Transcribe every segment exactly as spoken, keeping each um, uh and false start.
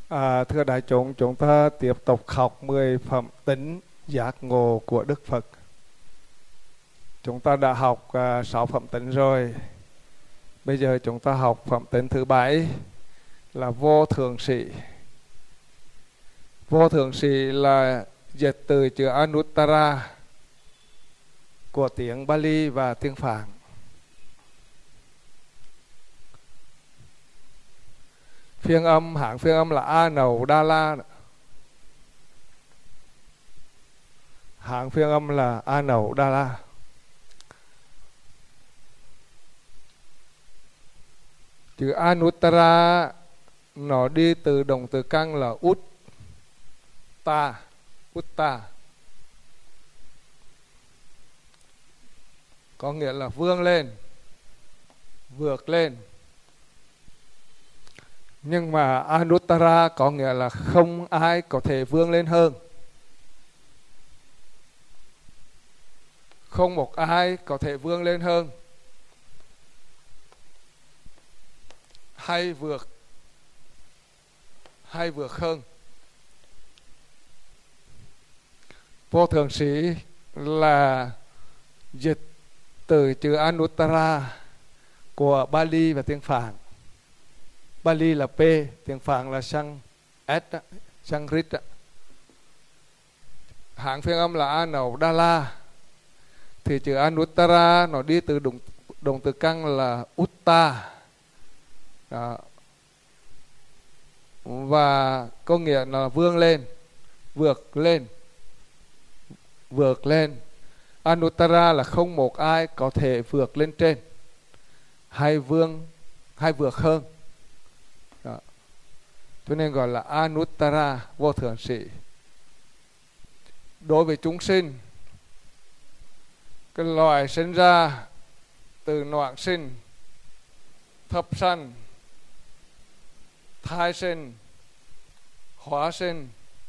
À, thưa đại chúng, chúng ta tiếp tục học mười phẩm tính giác ngộ của Đức Phật. Chúng ta đã học à, sáu phẩm tính rồi. Bây giờ chúng ta học phẩm tính thứ bảy là vô thượng sĩ. Vô thượng sĩ là dịch từ chữ Anuttara của tiếng Bali và tiếng Phạn. Phiên âm, hạng phiên âm là A Nậu Đa La. Hạng phiên âm là A Nậu Đa La. Chữ Anuttara nó đi từ động từ căn là Utta, Utta, có nghĩa là vươn lên, vượt lên. Nhưng mà Anuttara có nghĩa là không ai có thể vươn lên hơn. Không một ai có thể vươn lên hơn hay vượt hay vượt hơn. Vô thượng sĩ là dịch từ chữ Anuttara của Bali và tiếng Phạn. Bali là P, tiếng Phạn là sang S, sang Rít. Hạng phiên âm là A Nậu Đa La. Thì chữ Anuttara nó đi từ động, động từ căn là Utta. Đó. Và có nghĩa là vươn lên, vượt lên, vượt lên. Anuttara là không một ai có thể vượt lên trên hay vươn hay vượt hơn. Đó. Cho nên gọi là Anuttara, vô thượng sĩ. Đối với chúng sinh, cái loài sinh ra từ noãn sinh, thấp sanh, thai sinh, hóa sinh,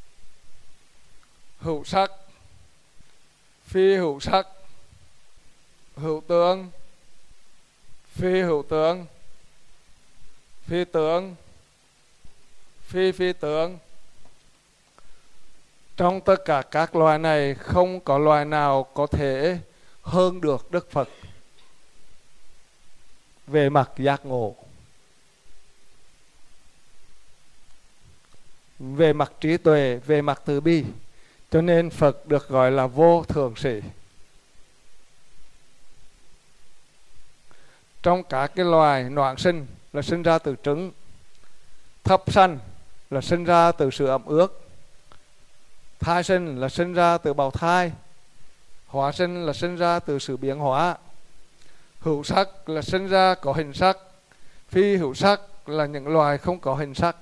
hữu sắc, phi hữu sắc, hữu tướng, phi hữu tướng, phi tướng, phi phi tướng. Trong tất cả các loài này không có loài nào có thể hơn được Đức Phật về mặt giác ngộ, về mặt trí tuệ, về mặt từ bi. Cho nên Phật được gọi là vô thượng sĩ. Trong cả cái loài noãn sinh là sinh ra từ trứng, thấp sanh là sinh ra từ sự ẩm ướt, thai sinh là sinh ra từ bào thai, hóa sinh là sinh ra từ sự biến hóa, hữu sắc là sinh ra có hình sắc, phi hữu sắc là những loài không có hình sắc.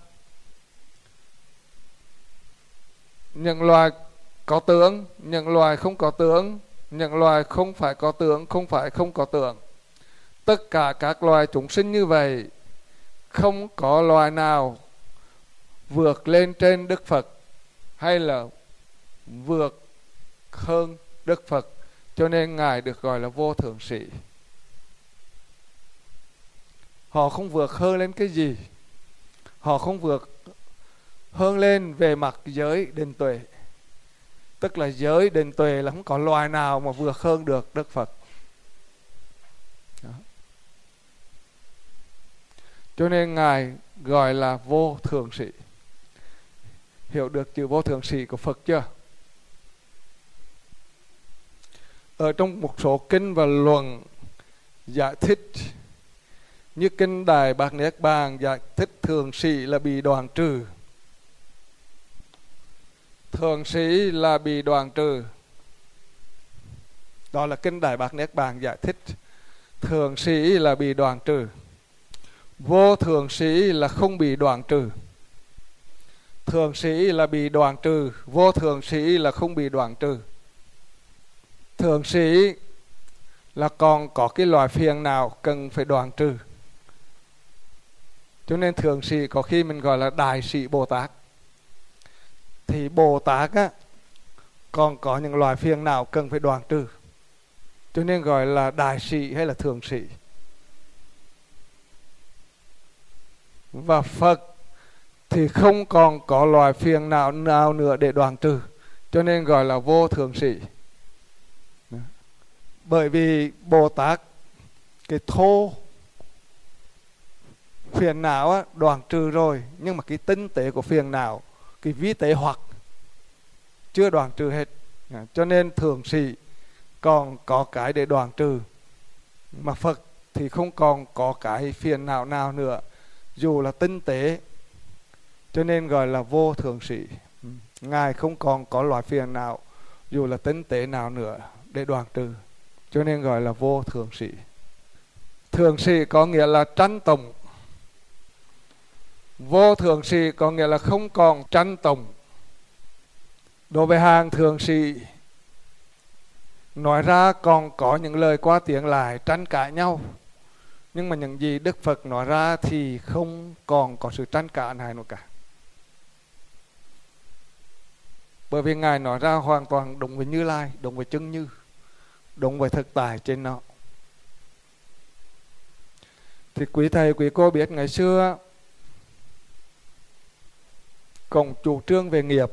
Những loài có tướng, những loài không có tướng, những loài không phải có tướng, không phải không có tướng. Tất cả các loài chúng sinh như vậy, không có loài nào vượt lên trên Đức Phật hay là vượt hơn Đức Phật. Cho nên Ngài được gọi là vô thượng sĩ. Họ không vượt hơn lên cái gì. Họ không vượt hơn lên về mặt giới định tuệ. Tức là giới định tuệ là không có loài nào mà vượt hơn được Đức Phật. Đó. Cho nên Ngài gọi là vô thượng sĩ. Hiểu được chữ vô thượng sĩ của Phật chưa? Ở trong một số kinh và luận giải thích, như kinh Đại Bát Niết Bàn giải thích thượng sĩ là bị đoạn trừ. Thượng sĩ là bị đoạn trừ. Đó là kinh Đại Bát Niết Bàn giải thích thượng sĩ là bị đoạn trừ. Vô thượng sĩ là không bị đoạn trừ. Thượng sĩ là bị đoạn trừ, vô thượng sĩ là không bị đoạn trừ. Thượng sĩ là còn có cái loại phiền nào cần phải đoạn trừ. Cho nên thượng sĩ có khi mình gọi là đại sĩ Bồ Tát. Thì Bồ Tát á, còn có những loại phiền nào cần phải đoạn trừ. Cho nên gọi là đại sĩ hay là thượng sĩ. Và Phật thì không còn có loài phiền não nào nữa để đoạn trừ, cho nên gọi là vô thượng sĩ. Bởi vì Bồ Tát cái thô phiền não á, đoạn trừ rồi, nhưng mà cái tinh tế của phiền não, cái vi tế hoặc chưa đoạn trừ hết. Cho nên thượng sĩ còn có cái để đoạn trừ, mà Phật thì không còn có cái phiền não nào nữa, dù là tinh tế, cho nên gọi là vô thượng sĩ. Ngài không còn có loại phiền não dù là tinh tế nào nữa để đoạn trừ, cho nên gọi là vô thượng sĩ. Thượng sĩ có nghĩa là tranh tụng, vô thượng sĩ có nghĩa là không còn tranh tụng. Đối với hàng thượng sĩ, nói ra còn có những lời qua tiếng lại tranh cãi nhau, nhưng mà những gì Đức Phật nói ra thì không còn có sự tranh cãi này nữa cả. Bởi vì Ngài nói ra hoàn toàn đúng với Như Lai, đúng với chân như, đúng với thực tại trên nó. Thì quý thầy quý cô biết ngày xưa còn chủ trương về nghiệp.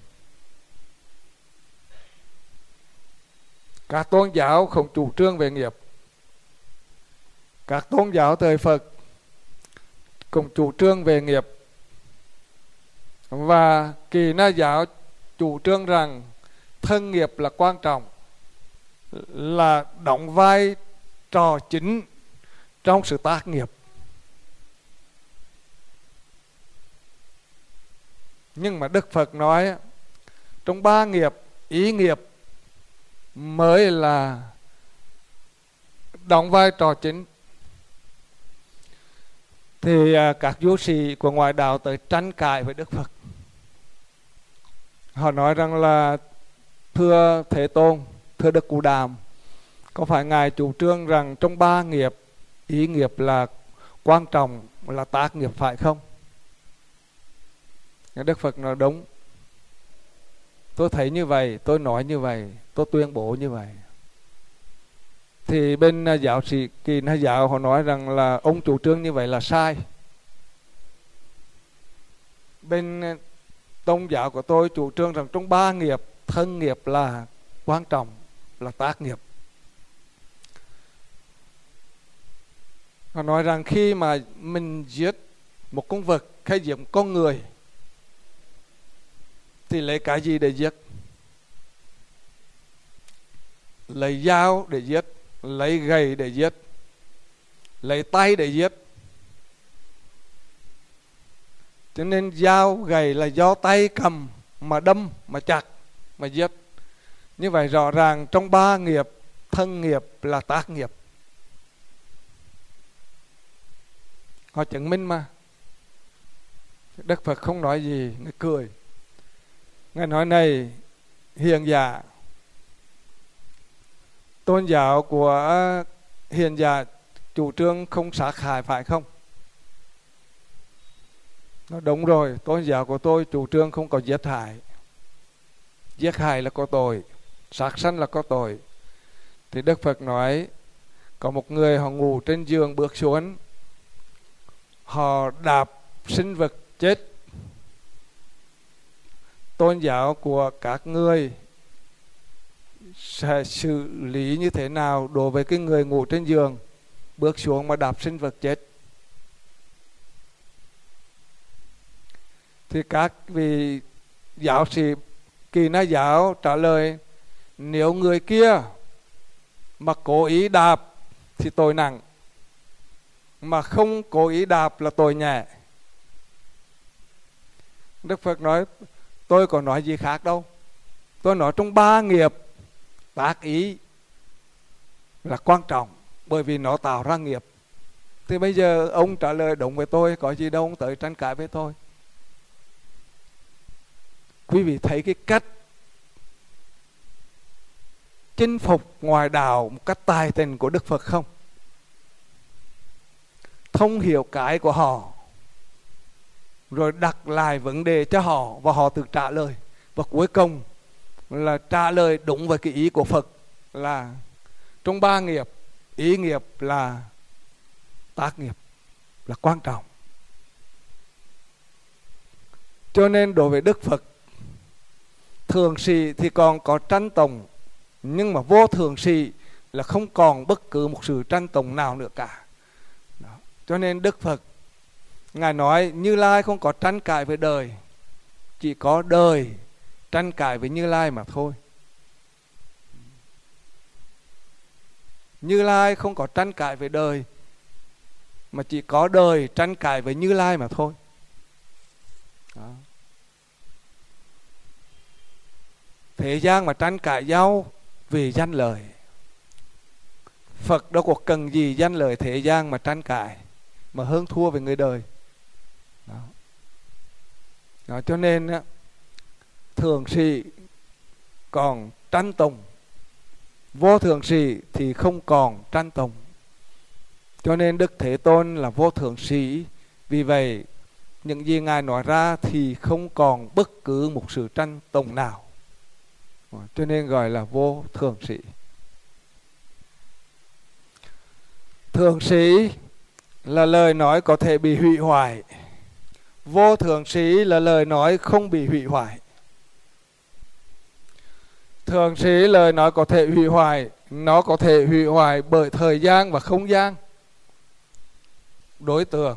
Các tôn giáo không chủ trương về nghiệp. Các tôn giáo thời Phật cũng chủ trương về nghiệp. Và Kỳ Na giáo chủ trương rằng thân nghiệp là quan trọng, là đóng vai trò chính trong sự tác nghiệp. Nhưng mà Đức Phật nói trong ba nghiệp, ý nghiệp mới là đóng vai trò chính. Thì các du sĩ của ngoại đạo tới tranh cãi với Đức Phật. Họ nói rằng là thưa Thế Tôn, thưa Đức Cụ Đàm, có phải Ngài chủ trương rằng trong ba nghiệp, ý nghiệp là quan trọng, là tác nghiệp phải không? Đức Phật nói đúng. Tôi thấy như vậy, tôi nói như vậy, tôi tuyên bố như vậy. Thì bên giáo sĩ Kỳ Na giáo họ nói rằng là ông chủ trương như vậy là sai. Bên tôn giáo của tôi chủ trương rằng trong ba nghiệp, thân nghiệp là quan trọng, là tác nghiệp. Họ nói rằng khi mà mình giết một con vật hay giết một con người thì lấy cái gì để giết? Lấy dao để giết, lấy gậy để giết, lấy tay để giết. Cho nên dao, gậy là do tay cầm mà đâm, mà chặt, mà giết. Như vậy rõ ràng trong ba nghiệp, thân nghiệp là tác nghiệp. Họ chứng minh mà. Đức Phật không nói gì, Ngài cười. Ngài nói này, hiền giả, tôn giáo của hiền giả chủ trương không sát hại phải không? Nó đúng rồi, tôn giáo của tôi chủ trương không có giết hại. Giết hại là có tội, sát sanh là có tội. Thì Đức Phật nói, có một người họ ngủ trên giường bước xuống, họ đạp sinh vật chết. Tôn giáo của các ngươi sẽ xử lý như thế nào đối với cái người ngủ trên giường bước xuống mà đạp sinh vật chết? Thì các vị giáo sĩ Kỳ Na giáo trả lời, nếu người kia mà cố ý đạp thì tội nặng, mà không cố ý đạp là tội nhẹ. Đức Phật nói, tôi có nói gì khác đâu. Tôi nói trong ba nghiệp, tác ý là quan trọng, bởi vì nó tạo ra nghiệp. Thì bây giờ ông trả lời đúng với tôi, có gì đâu ông tới tranh cãi với tôi. Quý vị thấy cái cách chinh phục ngoại đạo một cách tài tình của Đức Phật không? Thông hiểu cái của họ, rồi đặt lại vấn đề cho họ và họ tự trả lời. Và cuối cùng là trả lời đúng với cái ý của Phật, là trong ba nghiệp, ý nghiệp là tác nghiệp, là quan trọng. Cho nên đối với Đức Phật, thường sĩ thì còn có tranh tùng, nhưng mà vô thường sĩ là không còn bất cứ một sự tranh tùng nào nữa cả. Đó. Cho nên Đức Phật Ngài nói Như Lai không có tranh cãi với đời, chỉ có đời tranh cãi với Như Lai mà thôi. Như Lai không có tranh cãi với đời, mà chỉ có đời tranh cãi với Như Lai mà thôi. Đó. Thế gian mà tranh cãi nhau vì danh lợi, Phật đâu có cần gì danh lợi thế gian mà tranh cãi, mà hơn thua với người đời. Đó. Đó, cho nên á, thường sĩ còn tranh tùng, vô thường sĩ thì không còn tranh tùng. Cho nên Đức Thế Tôn là vô thường sĩ. Vì vậy những gì Ngài nói ra thì không còn bất cứ một sự tranh tùng nào, cho nên gọi là vô thường sĩ. Thường sĩ là lời nói có thể bị hủy hoại, vô thường sĩ là lời nói không bị hủy hoại. Thường sĩ lời nói có thể hủy hoại, nó có thể hủy hoại bởi thời gian và không gian, đối tượng.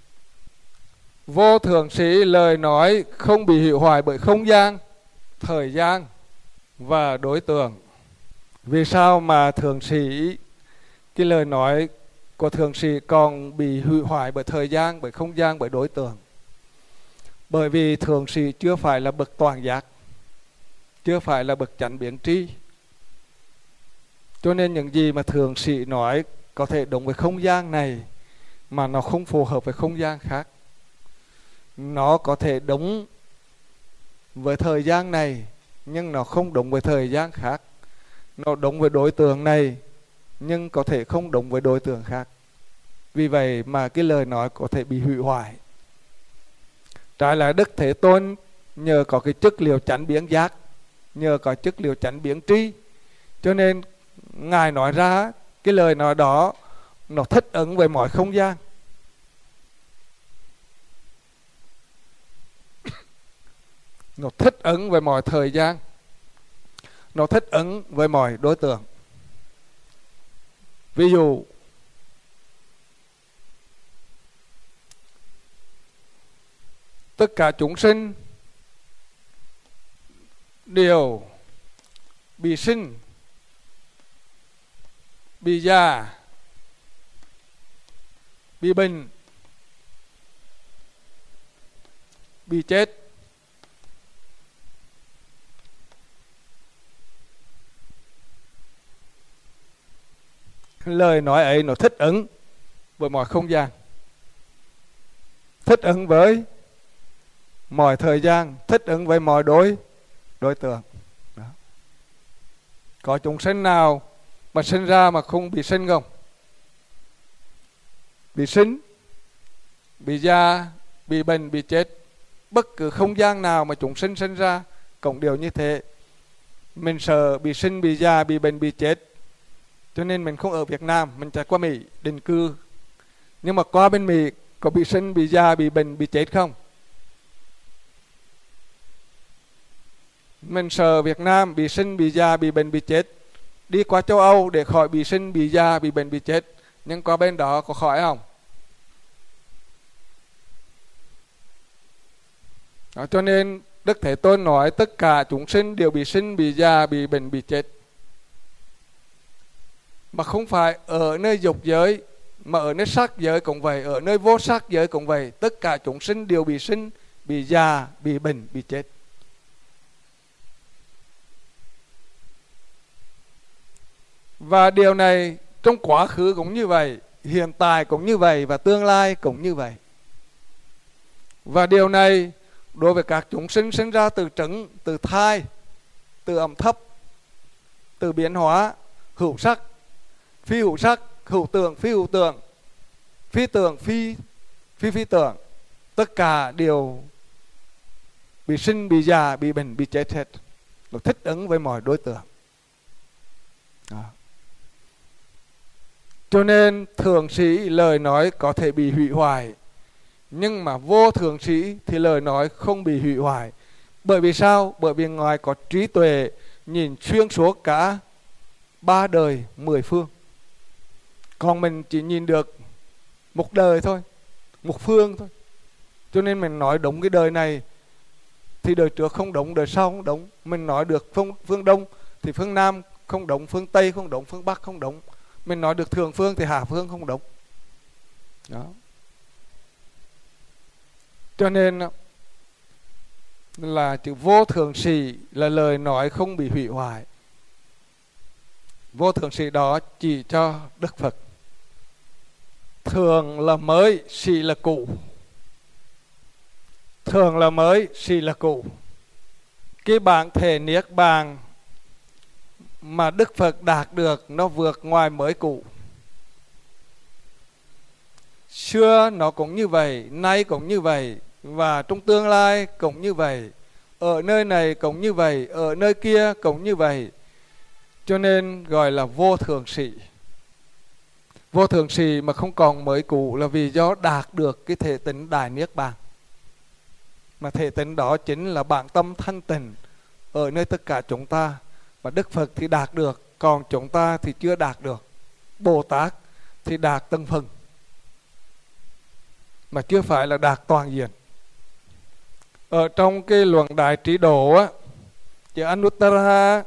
Vô thường sĩ lời nói không bị hủy hoại bởi không gian, thời gian và đối tượng. Vì sao mà thường sĩ, cái lời nói của thường sĩ còn bị hủy hoại bởi thời gian, bởi không gian, bởi đối tượng? Bởi vì thường sĩ chưa phải là bậc toàn giác, chưa phải là bậc chánh biến tri. Cho nên những gì mà thường sĩ nói có thể đúng với không gian này mà nó không phù hợp với không gian khác. Nó có thể đúng với thời gian này nhưng nó không đúng với thời gian khác. Nó đúng với đối tượng này nhưng có thể không đúng với đối tượng khác. Vì vậy mà cái lời nói có thể bị hủy hoại. Trái lại Đức Thế Tôn nhờ có cái chất liệu chánh biến giác, nhờ có chất liệu chánh biến tri, cho nên Ngài nói ra cái lời nói đó nó thích ứng với mọi không gian. Nó thích ứng với mọi thời gian, nó thích ứng với mọi đối tượng. Ví dụ tất cả chúng sinh đều bị sinh, bị già, bị bệnh, bị chết. Lời nói ấy nó thích ứng với mọi không gian, thích ứng với mọi thời gian, thích ứng với mọi đối đối tượng. Đó. Có chúng sinh nào mà sinh ra mà không bị sinh không? Bị sinh, bị già, bị bệnh, bị chết. Bất cứ không gian nào mà chúng sinh sinh ra cũng đều như thế. Mình sợ bị sinh, bị già, bị bệnh, bị chết, cho nên mình không ở Việt Nam, mình chạy qua Mỹ định cư. Nhưng mà qua bên Mỹ có bị sinh, bị già, bị bệnh, bị chết không? Mình sợ Việt Nam bị sinh, bị già, bị bệnh, bị chết, đi qua châu Âu để khỏi bị sinh, bị già, bị bệnh, bị chết. Nhưng qua bên đó có khỏi không? Đó, cho nên Đức Thế Tôn nói tất cả chúng sinh đều bị sinh, bị già, bị bệnh, bị chết. Mà không phải ở nơi dục giới, mà ở nơi sắc giới cũng vậy, ở nơi vô sắc giới cũng vậy. Tất cả chúng sinh đều bị sinh, bị già, bị bệnh, bị chết. Và điều này trong quá khứ cũng như vậy, hiện tại cũng như vậy, và tương lai cũng như vậy. Và điều này đối với các chúng sinh sinh ra từ trứng, từ thai, từ ẩm thấp, từ biến hóa, hữu sắc, phi hữu sắc, hữu tượng, phi hữu tượng, phi tượng, phi phi phi tượng, tất cả đều bị sinh, bị già, bị bệnh, bị chết hết. Nó thích ứng với mọi đối tượng. Đó. Cho nên thường sĩ lời nói có thể bị hủy hoại, Nhưng mà vô thượng sĩ thì lời nói không bị hủy hoại. Bởi vì sao? Bởi vì Ngài có trí tuệ nhìn xuyên suốt cả ba đời mười phương. Còn mình chỉ nhìn được một đời thôi, một phương thôi. Cho nên mình nói đúng cái đời này thì đời trước không đúng, đời sau không đúng. Mình nói được phương, phương Đông thì phương Nam không đúng, phương Tây không đúng, phương Bắc không đúng. Mình nói được thượng phương thì hạ phương không đúng. Đó. Cho nên là chữ vô thượng sĩ là lời nói không bị hủy hoại. Vô thượng sĩ đó chỉ cho Đức Phật. Thường là mới, sĩ là cũ. Thường là mới, sĩ là cũ. Cái bản thể niết bàn mà Đức Phật đạt được nó vượt ngoài mới cũ. Xưa nó cũng như vậy, nay cũng như vậy, và trong tương lai cũng như vậy. Ở nơi này cũng như vậy, ở nơi kia cũng như vậy. Cho nên gọi là vô thượng sĩ. Vô thượng sĩ mà không còn mới cũ là vì do đạt được cái thể tính đại niết bàn. Mà thể tính đó chính là bản tâm thanh tịnh ở nơi tất cả chúng ta. Và Đức Phật thì đạt được, còn chúng ta thì chưa đạt được. Bồ Tát thì đạt từng phần, mà chưa phải là đạt toàn diện. Ở trong cái luận Đại Trí Độ á, chữ Anuttara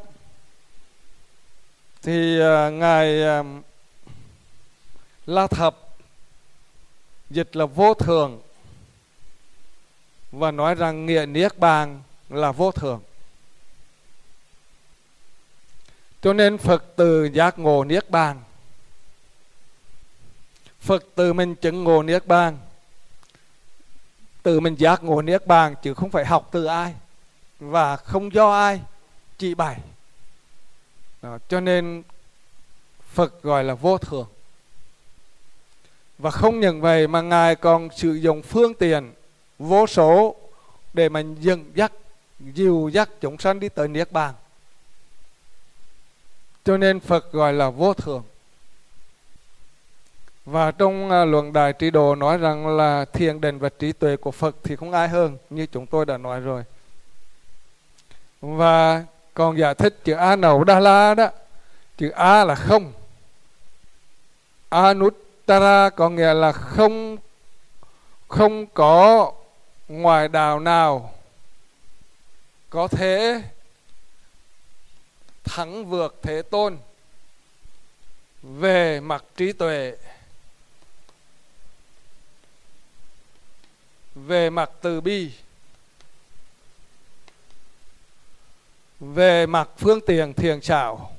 thì uh, Ngài uh, La Thập dịch là vô thường và nói rằng nghĩa niết bàn là vô thường. Cho nên Phật từ giác ngộ niết bàn, Phật từ mình chứng ngộ niết bàn, từ mình giác ngộ niết bàn, chứ không phải học từ ai và không do ai chỉ bày. Đó, cho nên Phật gọi là vô thường. Và không những vậy mà Ngài còn sử dụng phương tiện vô số để mà dẫn dắt, dìu dắt chúng sanh đi tới niết bàn. Cho nên Phật gọi là vô thường. Và trong uh, luận Đại Trí Độ nói rằng là thiền định và trí tuệ của Phật thì không ai hơn, như chúng tôi đã nói rồi. Và còn giải thích chữ A Nậu Đa La đó, chữ A là không, Anuttara có nghĩa là không, không có ngoại đạo nào có thể thắng vượt Thế Tôn về mặt trí tuệ, về mặt từ bi, về mặt phương tiện thiền xảo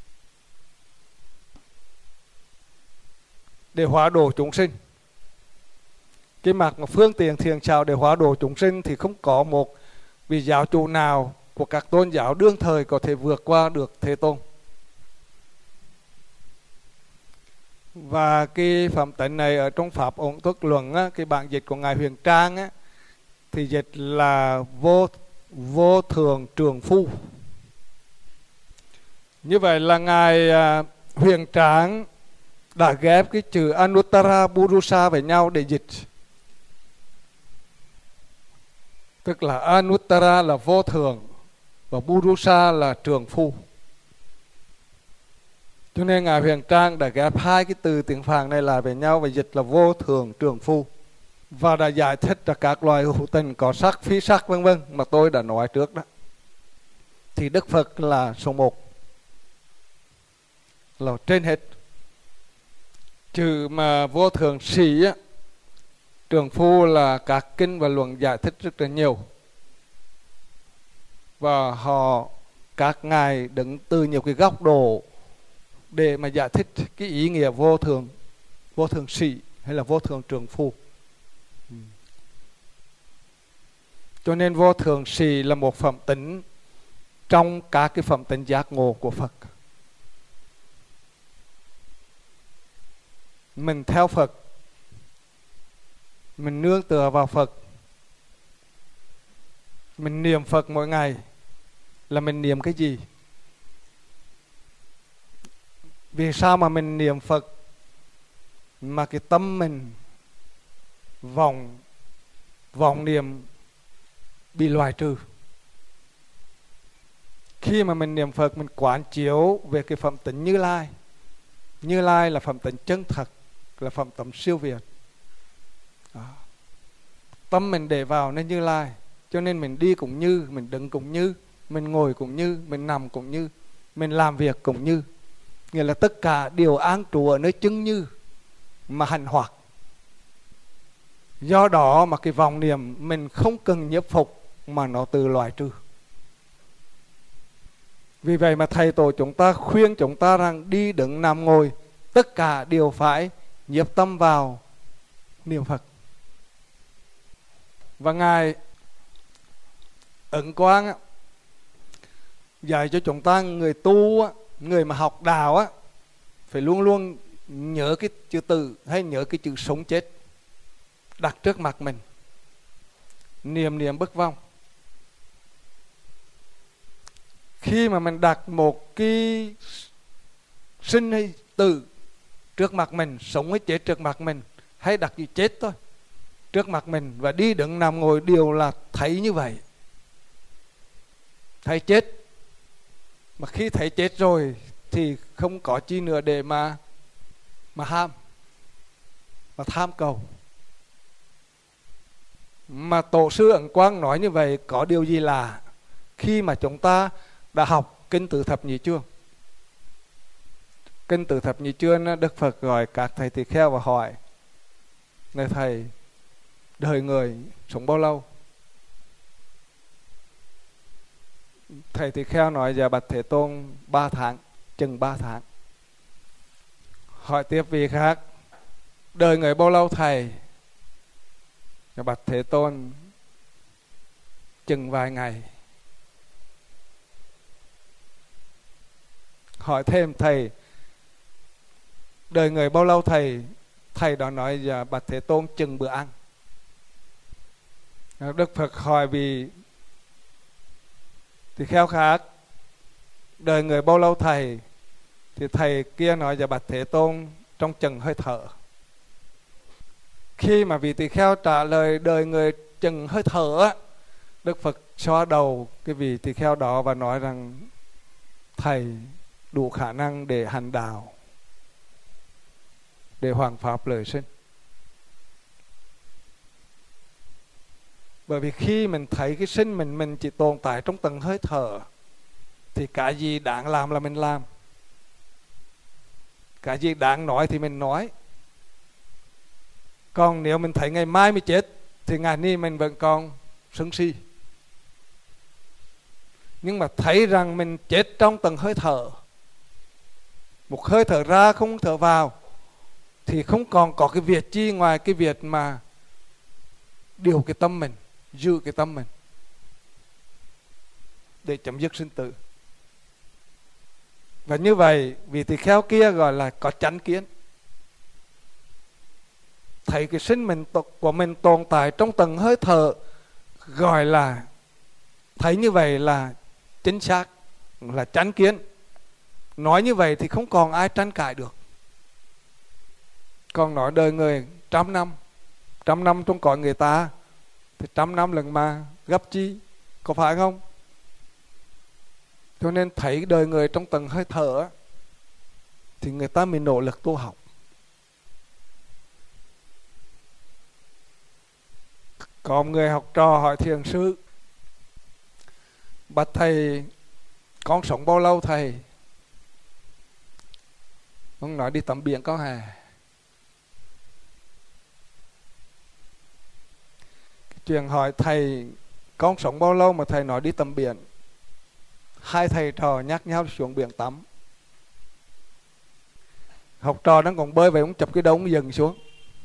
để hóa độ chúng sinh. Cái mặt mà phương tiện thiền xảo để hóa độ chúng sinh thì không có một vị giáo chủ nào của các tôn giáo đương thời có thể vượt qua được Thế Tôn. Và cái phẩm tịnh này ở trong Pháp Ổn Thức Luận á, cái bản dịch của Ngài Huyền Trang á, thì dịch là vô, vô thường trường phu. Như vậy là Ngài à, Huyền Trang đã ghép cái chữ Anuttara Purusa với nhau để dịch. Tức là Anuttara là vô thường và Purusa là trường phu. Cho nên Ngài Huyền Trang đã ghép hai cái từ tiếng Phạn này lại với nhau và dịch là vô thường trường phu. Và đã giải thích là các loài hữu tình có sắc, phi sắc vân vân mà tôi đã nói trước đó. Thì Đức Phật là số một, là trên hết. Chữ mà vô thường sĩ á, trường phu là các kinh và luận giải thích rất là nhiều. Và họ, các ngài đứng từ nhiều cái góc độ để mà giải thích cái ý nghĩa vô thường, vô thường sĩ hay là vô thường trường phu. Cho nên vô thường sĩ là một phẩm tính trong các cái phẩm tính giác ngộ của Phật. Mình theo Phật, mình nương tựa vào Phật, mình niệm Phật mỗi ngày là mình niệm cái gì? Vì sao mà mình niệm Phật mà cái tâm mình vọng vọng niệm bị loại trừ. Khi mà mình niệm Phật, mình quán chiếu về cái phẩm tính Như Lai. Như Lai là phẩm tính chân thật, là phẩm tính siêu việt. Đó. Tâm mình để vào nên Như Lai, cho nên mình đi cũng như, mình đứng cũng như, mình ngồi cũng như, mình nằm cũng như, mình làm việc cũng như. Nghĩa là tất cả đều an trú ở nơi chứng như mà hành hoạt. Do đó mà cái vọng niệm mình không cần nhiếp phục mà nó tự loại trừ. Vì vậy mà thầy tổ chúng ta khuyên chúng ta rằng đi đứng nằm ngồi tất cả đều phải nhiếp tâm vào niệm Phật. Và Ngài Ấn Quang dạy cho chúng ta, người tu, người mà học đạo phải luôn luôn nhớ cái chữ tử hay nhớ cái chữ sống chết đặt trước mặt mình, niệm niệm bất vong. Khi mà mình đặt một cái sinh hay tử trước mặt mình, sống hay chết trước mặt mình, hay đặt gì chết thôi trước mặt mình, và đi đứng nằm ngồi đều là thấy như vậy, thấy chết. Mà khi thấy chết rồi thì không có chi nữa để mà mà ham, mà tham cầu. Mà Tổ sư Ấn Quang nói như vậy có điều gì lạ khi mà chúng ta đã học kinh Tứ Thập Nhị Chương. Kinh Tứ Thập Nhị Chương, Đức Phật gọi các thầy tỳ kheo và hỏi: này thầy, đời người sống bao lâu? Thầy tỳ kheo nói: dạ bạch Thế Tôn, ba tháng, chừng ba tháng. Hỏi tiếp vị khác: đời người bao lâu thầy? Dạ bạch Thế Tôn, chừng vài ngày. Hỏi thêm thầy: đời người bao lâu thầy? Thầy đó nói: dạ bạch Thế Tôn, chừng bữa ăn. Đức Phật hỏi vì thì kheo khác: đời người bao lâu thầy? Thì thầy kia nói: dạ bạch Thế Tôn, trong chừng hơi thở. Khi mà vị tỳ kheo trả lời đời người chừng hơi thở, Đức Phật xoa đầu cái vị tỳ kheo đó và nói rằng thầy đủ khả năng để hành đạo, để hoằng pháp lợi sinh. Bởi vì khi mình thấy cái sinh mình mình chỉ tồn tại trong từng hơi thở thì cái gì đáng làm là mình làm, cái gì đáng nói thì mình nói. Còn nếu mình thấy ngày mai mới chết thì ngày nay mình vẫn còn sân si. Nhưng mà thấy rằng mình chết trong từng hơi thở, một hơi thở ra không thở vào, thì không còn có cái việc chi ngoài cái việc mà điều cái tâm mình, giữ cái tâm mình để chấm dứt sinh tử. Và như vậy vị tỳ kheo kia gọi là có chánh kiến, thấy cái sinh mình của mình tồn tại trong từng hơi thở, gọi là thấy như vậy là chính xác, là chánh kiến. Nói như vậy thì không còn ai tranh cãi được. Còn nói đời người trăm năm, trăm năm trong cõi người ta thì trăm năm lần mà gấp chi, có phải không? Cho nên thấy đời người trong từng hơi thở thì người ta mới nỗ lực tu học. Có người học trò hỏi thiền sư: bạch thầy, con sống bao lâu thầy? Ông nói: đi tắm biển có hè. Chuyện hỏi thầy con sống bao lâu mà thầy nói đi tắm biển. Hai thầy trò nhắc nhau xuống biển tắm. Học trò đang còn bơi vậy, ông chụp cái đầu ông dừng xuống.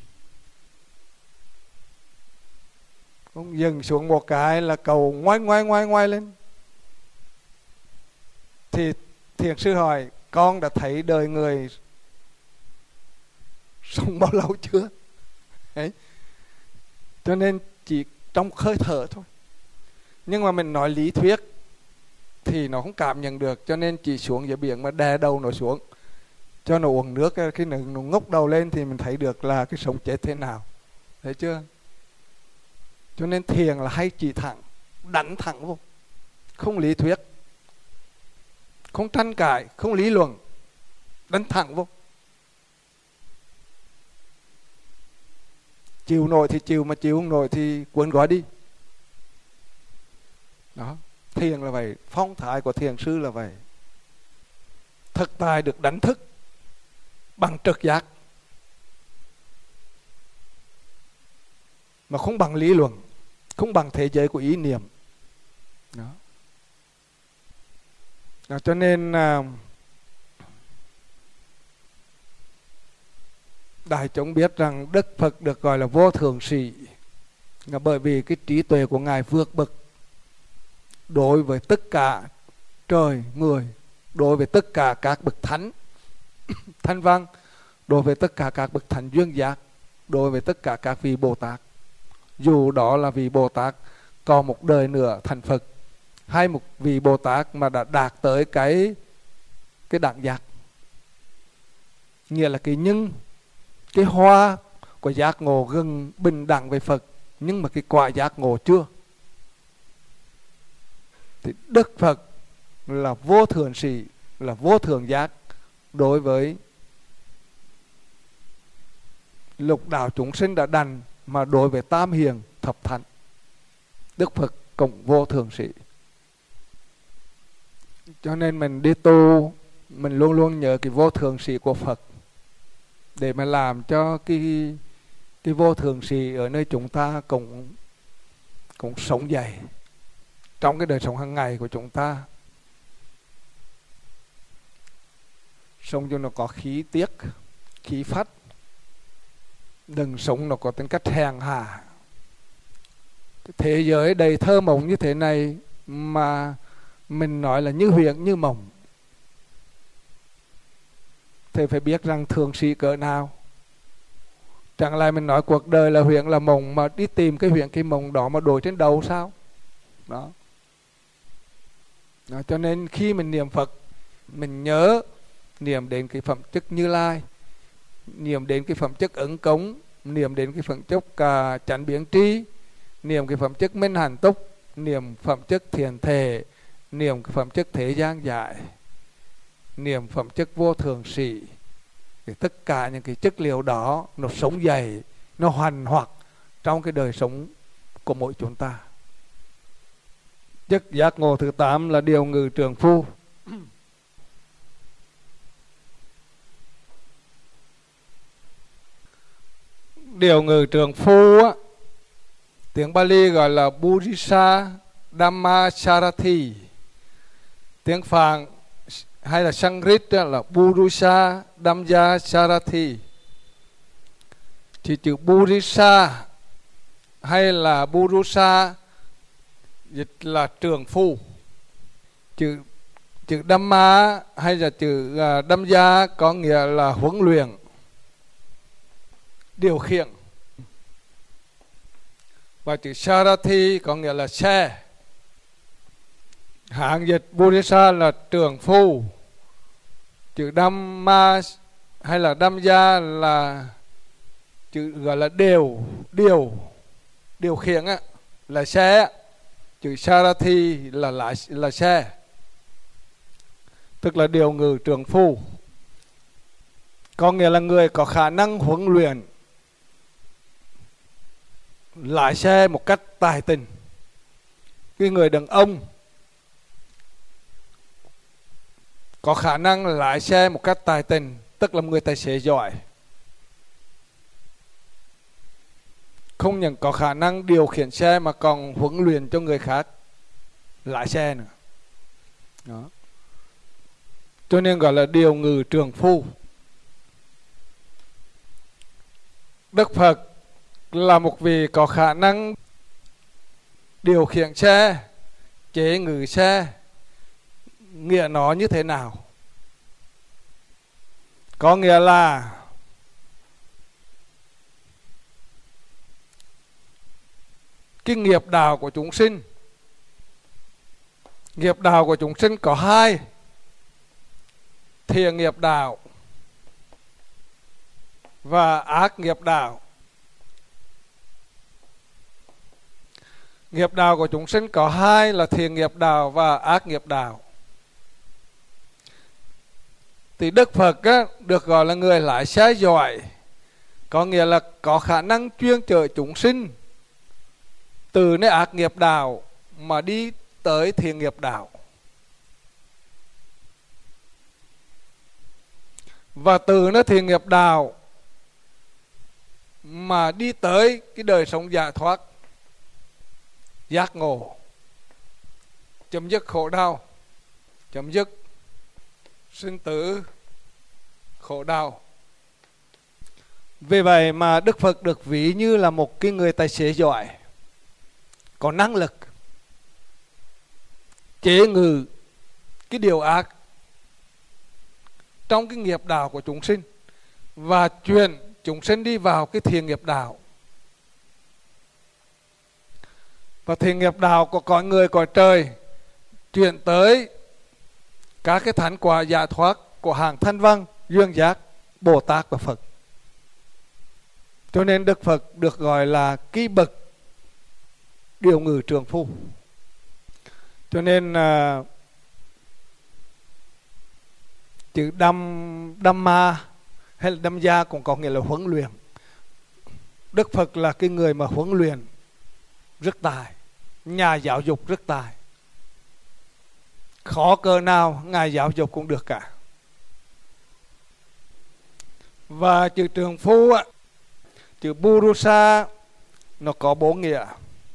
Ông dừng xuống một cái là cầu ngoái ngoái ngoái ngoái lên. Thì thiền sư hỏi: con đã thấy đời người sống bao lâu chưa? Đấy. Cho nên chỉ trong hơi thở thôi. Nhưng mà mình nói lý thuyết thì nó không cảm nhận được, cho nên chỉ xuống dưới biển mà đè đầu nó xuống cho nó uống nước, khi nó, nó ngốc đầu lên thì mình thấy được là cái sống chết thế nào. Thấy chưa? Cho nên thiền là hay chỉ thẳng, đánh thẳng vô, không lý thuyết, không tranh cãi, không lý luận, đánh thẳng vô. Chịu nổi thì chịu, mà chịu không nổi thì cuốn gói đi. Đó, thiền là vậy, phong thái của thiền sư là vậy. Thực tại được đánh thức bằng trực giác, mà không bằng lý luận, không bằng thế giới của ý niệm. Đó. Đó, cho nên à, đại chúng biết rằng Đức Phật được gọi là vô thượng sĩ là bởi vì cái trí tuệ của Ngài vượt bậc đối với tất cả trời người, đối với tất cả các bậc thánh thanh văn, đối với tất cả các bậc thánh duyên giác, đối với tất cả các vị Bồ Tát. Dù đó là vị Bồ Tát còn một đời nữa thành Phật, hay một vị Bồ Tát mà đã đạt tới cái cái đẳng giác, nghĩa là cái nhân, cái hoa của giác ngộ gần bình đẳng với Phật, nhưng mà cái quả giác ngộ chưa. Thì Đức Phật là vô thượng sĩ, là vô thượng giác đối với lục đạo chúng sinh đã đành, mà đối với tam hiền thập thánh Đức Phật cũng vô thượng sĩ. Cho nên mình đi tu, mình luôn luôn nhớ cái vô thượng sĩ của Phật, để mà làm cho cái cái vô thượng sĩ ở nơi chúng ta cũng cũng sống dậy trong cái đời sống hàng ngày của chúng ta, sống cho nó có khí tiết, khí phách, đừng sống nó có tính cách hèn hạ. Thế giới đầy thơ mộng như thế này mà mình nói là như huyễn như mộng, thì phải biết rằng thượng sĩ cỡ nào. Chẳng lẽ mình nói cuộc đời là huyễn là mộng, mà đi tìm cái huyễn cái mộng đó mà đổi trên đầu sao? Đó. Đó, cho nên khi mình niệm Phật, mình nhớ niệm đến cái phẩm chất Như Lai, niệm đến cái phẩm chất Ứng Cống, niệm đến cái phẩm chất cả chánh biến tri, niệm cái phẩm chất Minh Hạnh Túc, niệm phẩm chất Thiền Thể, niệm cái phẩm chất Thế Gian Giải, niệm phẩm chất Vô Thượng Sĩ. Thì tất cả những cái chất liệu đó nó sống dày, nó hoàn hoạt trong cái đời sống của mỗi chúng ta. Chất giác ngộ thứ tám là điều ngự trường phu. Điều ngự trường phu á, tiếng Bali gọi là Buddhisa Dhammacarathi, tiếng Phạn hay là Sanskrit là Purusa Dhammacarathi. Thì chữ Buddhisa hay là Purusa dịch là trường phu. Chữ chữ Dhamma hay là chữ uh, Dhamma có nghĩa là huấn luyện, điều khiển. Và chữ Sarathi có nghĩa là xe. Hán dịch Buddhisa là trường phu. Chữ Dhamma hay là Dhamma là chữ gọi là điều, điều, điều khiển á, là xe. Chữ Sarathi là lái là xe, tức là điều ngự trường phu, có nghĩa là người có khả năng huấn luyện lái xe một cách tài tình. Cái người đàn ông có khả năng lái xe một cách tài tình, tức là một người tài xế giỏi, không những có khả năng điều khiển xe mà còn huấn luyện cho người khác lái xe nữa. Đó. Cho nên gọi là điều ngự trường phu. Đức Phật là một vị có khả năng điều khiển xe, chế ngự xe. Nghĩa nó như thế nào? Có nghĩa là cái nghiệp đạo của chúng sinh. Nghiệp đạo của chúng sinh có hai: thiện nghiệp đạo và ác nghiệp đạo. Nghiệp đạo của chúng sinh có hai là thiện nghiệp đạo và ác nghiệp đạo. Thì Đức Phật á, được gọi là người lái xe giỏi, có nghĩa là có khả năng chuyên chở chúng sinh từ nơi ác nghiệp đạo mà đi tới thiện nghiệp đạo, và từ nơi thiện nghiệp đạo mà đi tới cái đời sống giải thoát, giác ngộ, chấm dứt khổ đau, chấm dứt sinh tử khổ đau. Vì vậy mà Đức Phật được ví như là một cái người tài xế giỏi, có năng lực chế ngự cái điều ác trong cái nghiệp đạo của chúng sinh và chuyển chúng sinh đi vào cái thiện nghiệp đạo. Và thiện nghiệp đạo của cõi người cõi trời chuyển tới các cái thánh quả giải thoát của hàng Thanh Văn, Duyên Giác, Bồ Tát và Phật. Cho nên Đức Phật được gọi là cái bậc điều ngự trường phu. Cho nên uh, chữ đam, đam ma hay là đam gia cũng có nghĩa là huấn luyện. Đức Phật là cái người mà huấn luyện rất tài, nhà giáo dục rất tài. Khó cỡ nào ngài giáo dục cũng được cả. Và chữ trường phu á, chữ Purusa nó có bốn nghĩa.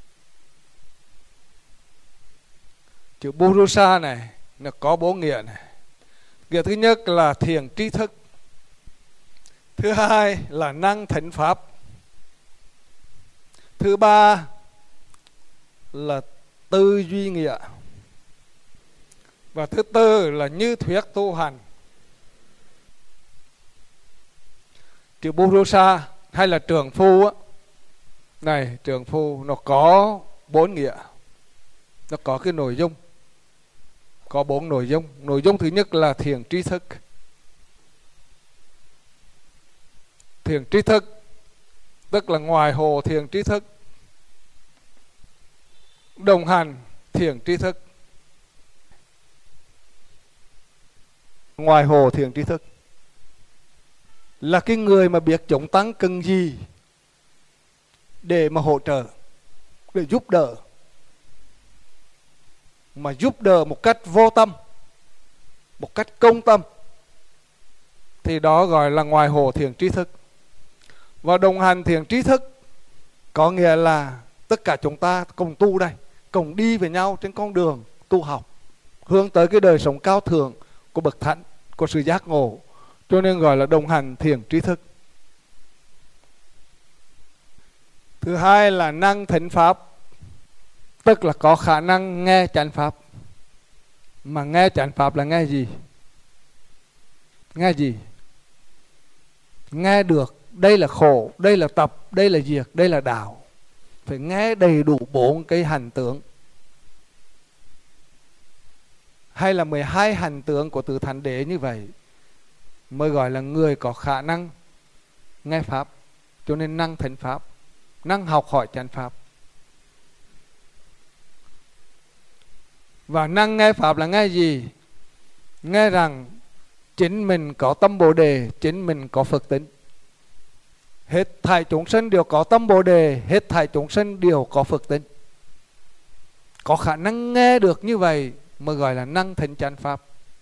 Chữ Purusa này nó có bốn nghĩa này. Nghĩa thứ nhất là thiện trí thức, thứ hai là năng thỉnh pháp, thứ ba là tư duy nghĩa, và thứ tư là như thuyết tu hành. Chữ Purusa hay là trường phu á, này trường phu nó có bốn nghĩa, nó có cái nội dung, có bốn nội dung. Nội dung thứ nhất là thiện trí thức. Thiện trí thức tức là ngoài hồ thiện trí thức, đồng hành thiện trí thức. Ngoài hồ thiện trí thức là cái người mà biết chúng tăng cần gì để mà hỗ trợ, để giúp đỡ, mà giúp đỡ một cách vô tâm, một cách công tâm, thì đó gọi là ngoài hồ thiện trí thức. Và đồng hành thiện trí thức có nghĩa là tất cả chúng ta cùng tu đây, cùng đi với nhau trên con đường tu học, hướng tới cái đời sống cao thượng của bậc thánh, của sự giác ngộ. Cho nên gọi là đồng hành thiện trí thức. Thứ hai là năng thỉnh pháp, tức là có khả năng nghe chánh pháp. Mà nghe chánh pháp là nghe gì? Nghe gì? Nghe được đây là khổ, đây là tập, đây là diệt, đây là đạo. Phải nghe đầy đủ bốn cái hành tướng, hay là mười hai hành tướng của Tứ Thánh Đế như vậy mới gọi là người có khả năng nghe pháp. Cho nên năng thỉnh pháp, năng học hỏi chánh pháp. Và năng nghe pháp là nghe gì? Nghe rằng chính mình có tâm Bồ Đề, chính mình có Phật tính. Hết thảy chúng sinh đều có tâm Bồ Đề, hết thảy chúng sinh đều có Phật tính. Có khả năng nghe được như vậy mới gọi là năng thỉnh chánh pháp.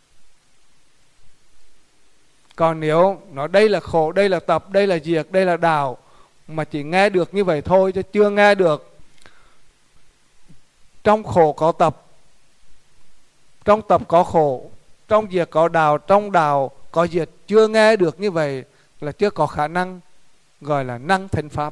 Còn nếu nói đây là khổ, đây là tập, đây là diệt, đây là đạo, mà chỉ nghe được như vậy thôi, chứ chưa nghe được trong khổ có tập, trong tập có khổ, trong diệt có đạo, trong đạo có diệt, chưa nghe được như vậy là chưa có khả năng gọi là năng thỉnh pháp.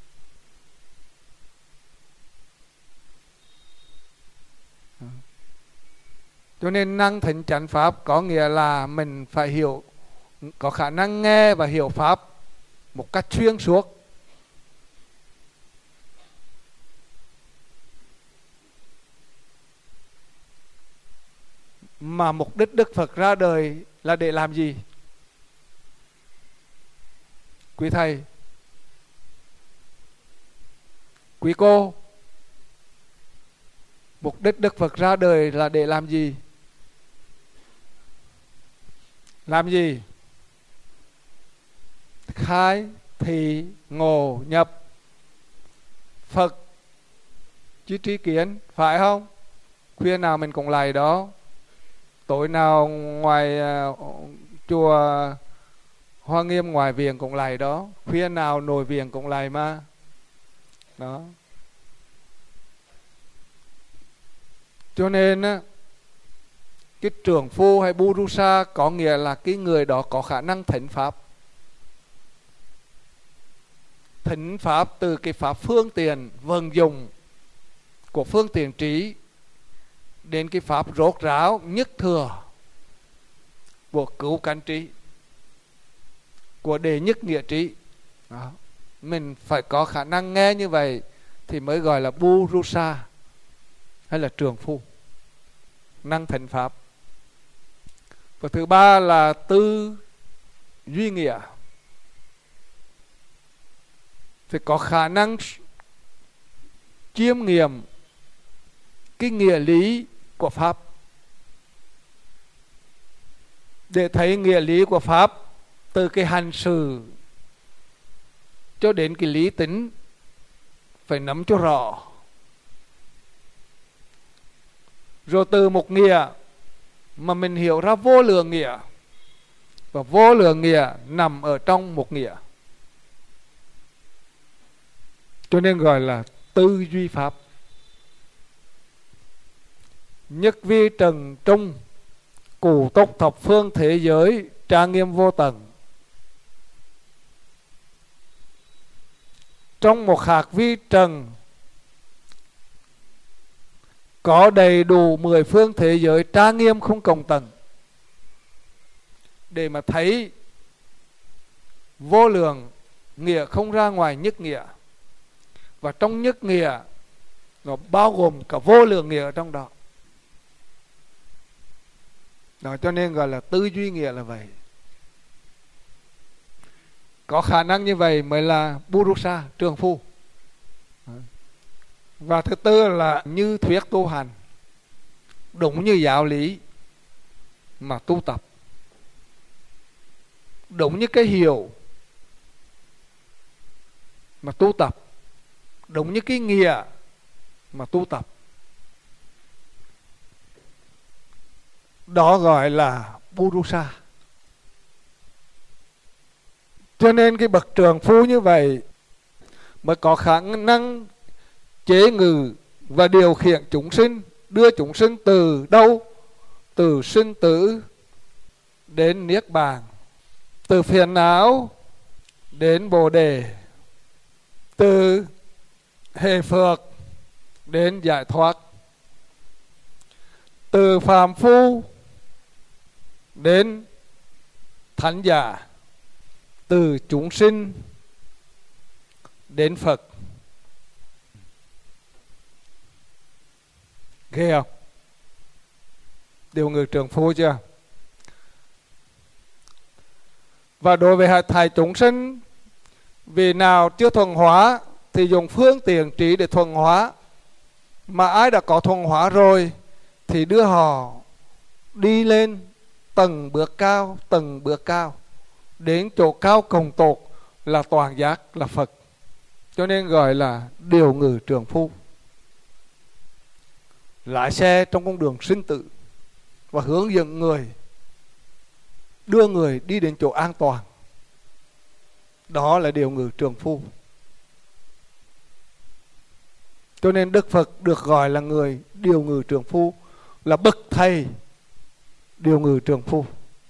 Cho nên năng thỉnh chánh pháp có nghĩa là mình phải hiểu, có khả năng nghe và hiểu pháp một cách xuyên suốt. Mà mục đích Đức Phật ra đời là để làm gì? Quý thầy, quý cô, Mục đích Đức Phật ra đời là để làm gì? Làm gì? Khai thị ngộ nhập Phật chứ trí kiến, phải không? Khuya nào mình cũng lại đó, tối nào ngoài uh, chùa Hoa Nghiêm ngoài viện cũng lại đó, khuya nào nội viện cũng lại mà. Đó. Cho nên á, cái trưởng phu hay Purusa có nghĩa là cái người đó có khả năng thỉnh pháp. Thỉnh pháp từ cái pháp phương tiện vận dụng của phương tiện trí đến cái pháp rốt ráo nhất thừa của cứu cánh trí, của đệ nhất nghĩa trí. Đó. Mình phải có khả năng nghe như vậy thì mới gọi là Purusa hay là trường phu, năng thỉnh pháp. Và thứ ba là tư duy nghĩa, phải có khả năng chiêm nghiệm cái nghĩa lý của pháp, để thấy nghĩa lý của pháp từ cái hành xử cho đến cái lý tính phải nắm cho rõ. Rồi từ một nghĩa mà mình hiểu ra vô lượng nghĩa, và vô lượng nghĩa nằm ở trong một nghĩa, cho nên gọi là tư duy pháp. Nhất vi trần trung, cụ túc thập phương thế giới, trang nghiêm vô tận. Trong một hạt vi trần có đầy đủ mười phương thế giới trang nghiêm không cộng tầng, để mà thấy vô lượng nghĩa không ra ngoài nhất nghĩa, và trong nhất nghĩa nó bao gồm cả vô lượng nghĩa ở trong đó. Đó, cho nên gọi là tư duy nghĩa là vậy. Có khả năng như vậy mới là Purusa, trường phu. Và thứ tư là như thuyết tu hành, đúng như giáo lý mà tu tập, đúng như cái hiểu mà tu tập, đúng như cái nghĩa mà tu tập. Đó gọi là Purusa. Cho nên cái bậc trường phu như vậy mới có khả năng chế ngự và điều khiển chúng sinh, đưa chúng sinh từ đâu? Từ sinh tử đến niết bàn, từ phiền não đến bồ đề, từ hệ phược đến giải thoát, từ phàm phu đến thánh giả, từ chúng sinh đến Phật. Ghê không? Điều ngự trường phu chưa? Và đối với hạ thải chúng sinh, vì nào chưa thuần hóa thì dùng phương tiện trí để thuần hóa, mà ai đã có thuần hóa rồi thì đưa họ đi lên tầng bước cao, tầng bước cao, đến chỗ cao cùng tột là toàn giác, là Phật. Cho nên gọi là điều ngự trường phu, lái xe trong con đường sinh tử và hướng dẫn người, đưa người đi đến chỗ an toàn. Đó là điều ngự trường phu. Cho nên Đức Phật được gọi là người điều ngự trường phu, là bậc thầy điều ngự trường phu.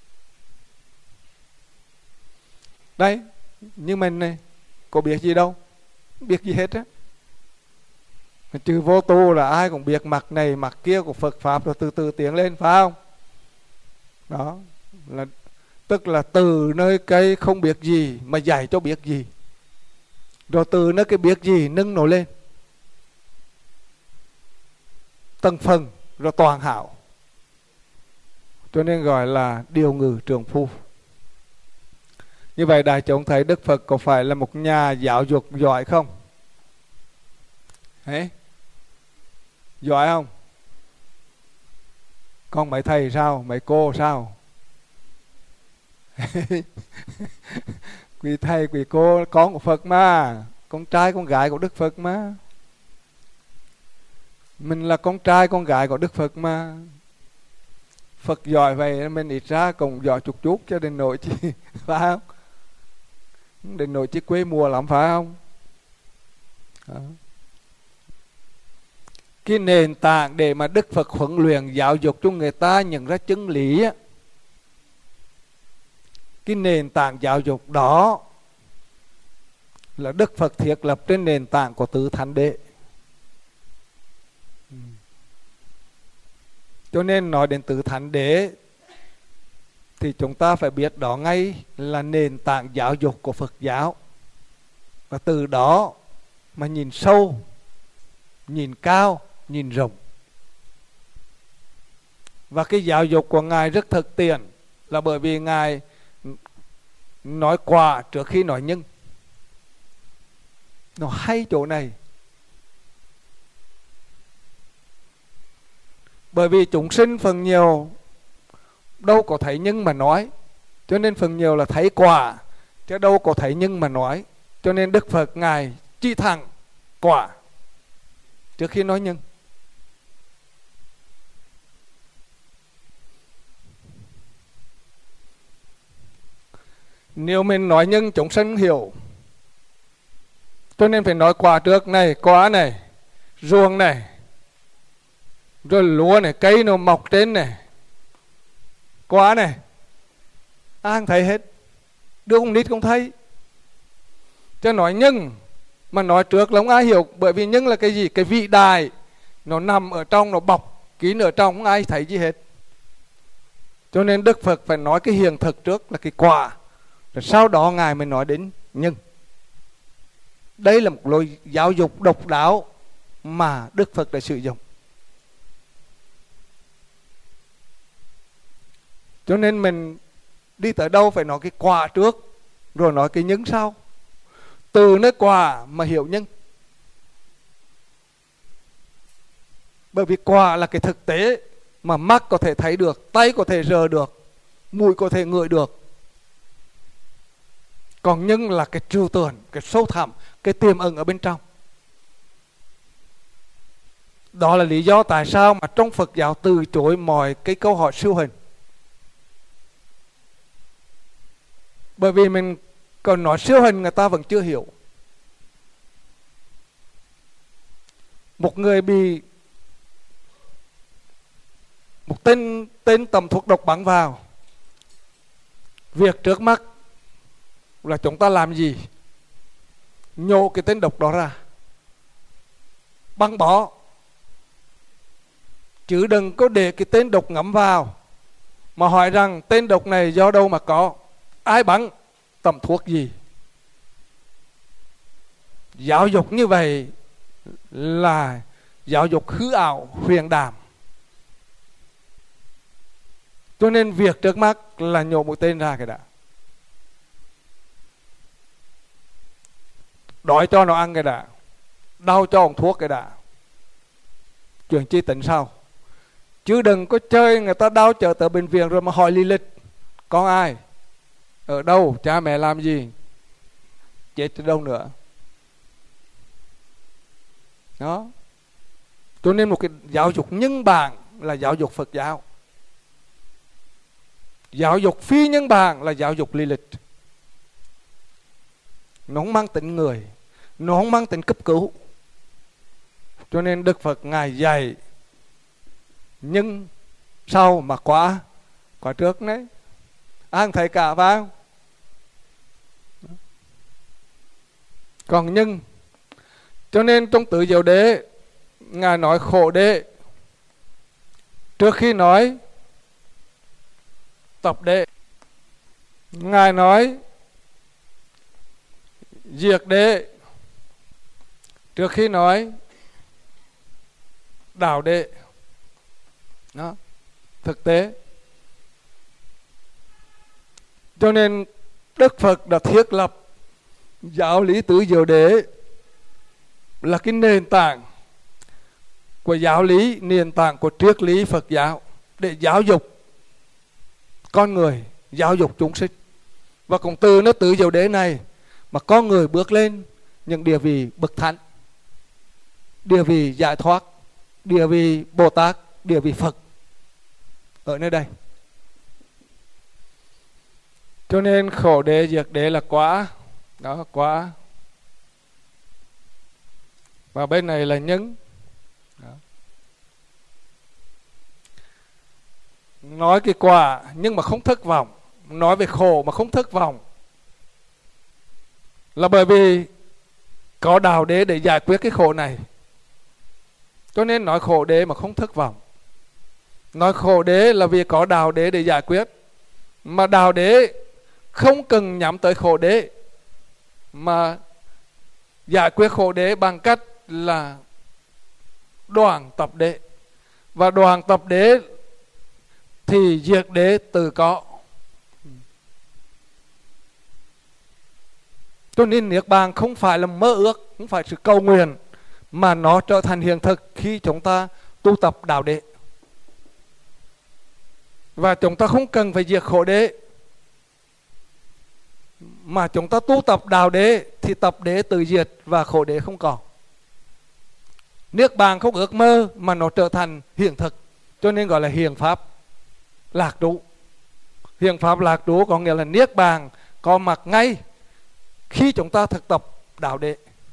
Đấy, như mình này có biết gì đâu, không biết gì hết á. Trừ vô tu là ai cũng biết mặt này mặt kia của Phật Pháp, rồi từ từ tiến lên, phải không? Đó là tức là từ nơi cây không biết gì mà dạy cho biết gì, rồi từ nơi cái biết gì nâng nó lên tầng phần, rồi toàn hảo. Cho nên gọi là điều ngự trường phu. Như vậy đại chúng thấy Đức Phật có phải là một nhà giáo dục giỏi không? Đấy, giỏi không? Còn mấy thầy sao, mấy cô sao? Quý thầy quý cô con của Phật mà, con trai con gái của Đức Phật mà. Mình là con trai con gái của Đức Phật mà. Phật giỏi vậy mình ít ra cũng giỏi chút chút cho đến nỗi chi, phải không? Đến nỗi chi quê mùa lắm phải không? Đó. Cái nền tảng để mà Đức Phật huấn luyện giáo dục cho người ta nhận ra chân lý á, cái nền tảng giáo dục đó là Đức Phật thiết lập trên nền tảng của tứ thánh đế. Cho nên nói đến tứ thánh đế thì chúng ta phải biết đó ngay là nền tảng giáo dục của Phật giáo. Và từ đó mà nhìn sâu, nhìn cao, nhìn rộng. Và cái giáo dục của Ngài rất thực tiễn, là bởi vì Ngài nói quả trước khi nói nhân. Nó hay chỗ này. Bởi vì chúng sinh phần nhiều đâu có thấy nhân mà nói, cho nên phần nhiều là thấy quả, chứ đâu có thấy nhân mà nói. Cho nên Đức Phật Ngài chỉ thẳng quả trước khi nói nhân. Nếu mình nói nhân chúng sinh hiểu, cho nên phải nói quả trước này, quả này, ruộng này, rồi lúa này, cây nó mọc trên này, quả này, ai không thấy hết, đứa con nít không thấy. Cho nói nhân mà nói trước là không ai hiểu, bởi vì nhân là cái gì? Cái vĩ đại, nó nằm ở trong, nó bọc kín ở trong, không ai thấy gì hết. Cho nên Đức Phật phải nói cái hiện thực trước là cái quả, rồi sau đó Ngài mới nói đến nhân. Đây là một lối giáo dục độc đáo mà Đức Phật đã sử dụng. Cho nên mình đi tới đâu phải nói cái quả trước, rồi nói cái nhân sau. Từ nơi quả mà hiểu nhân. Bởi vì quả là cái thực tế mà mắt có thể thấy được, tay có thể rờ được, mũi có thể ngửi được. Còn nhân là cái trừu tượng, cái sâu thẳm, cái tiềm ẩn ở bên trong. Đó là lý do tại sao mà trong Phật giáo từ chối mọi cái câu hỏi siêu hình. Bởi vì mình còn nói siêu hình người ta vẫn chưa hiểu. Một người bị một tên tên tầm thuốc độc bắn vào, việc trước mắt là chúng ta làm gì? Nhổ cái tên độc đó ra, băng bó, chứ đừng có để cái tên độc ngấm vào mà hỏi rằng tên độc này do đâu mà có, ai bắn, tầm thuốc gì. Giáo dục như vậy là giáo dục hư ảo, huyền đàm. Cho nên việc trước mắt là nhổ mũi tên ra cái đã, đói cho nó ăn cái đã, đau cho ông thuốc cái đã, chuyện chi tính sau. Chứ đừng có chơi người ta đau trở tới bệnh viện rồi mà hỏi lý lịch, con ai, ở đâu, cha mẹ làm gì, chết từ đâu nữa. Đó. Cho nên một cái giáo dục nhân bản là giáo dục Phật giáo. Giáo dục phi nhân bản là giáo dục lý lịch. Nó không mang tính người, nó không mang tính cấp cứu. Cho nên Đức Phật Ngài dạy nhân sau mà quả, quả trước đấy. Ai thấy cả phải không? Còn nhân, cho nên trong Tứ Diệu Đế Ngài nói khổ đế trước khi nói tập đế. Ngài nói diệt đế trước khi nói đạo đế. Đó, thực tế. Cho nên Đức Phật đã thiết lập giáo lý Tứ Diệu Đế là cái nền tảng của giáo lý, nền tảng của triết lý Phật giáo. để giáo dục con người, giáo dục chúng sinh. Và cũng từ nó tứ diệu đế này mà con người bước lên những địa vị bậc thánh, địa vị giải thoát, địa vị Bồ Tát, địa vị Phật ở nơi đây. Cho nên khổ đế diệt đế là quả, đó, quả. Và bên này là nhân. Đó. Nói cái quả nhưng mà không thất vọng, nói về khổ mà không thất vọng, là bởi vì có đạo đế để giải quyết cái khổ này. Cho nên nói khổ đế mà không thất vọng. Nói khổ đế là vì có đạo đế để giải quyết. Mà đạo đế không cần nhắm tới khổ đế, mà giải quyết khổ đế bằng cách là đoàn tập đế. Và đoàn tập đế thì diệt đế tự có. Cho nên niết bàn không phải là mơ ước, không phải sự cầu nguyện, mà nó trở thành hiện thực khi chúng ta tu tập đạo đế. Và chúng ta không cần phải diệt khổ đế, mà chúng ta tu tập đạo đế thì tập đế tự diệt và khổ đế không còn. Niết bàn không ước mơ mà nó trở thành hiện thực, cho nên gọi là hiện pháp lạc trú. Hiện pháp lạc trú có nghĩa là niết bàn có mặt ngay khi chúng ta thực tập đạo đế.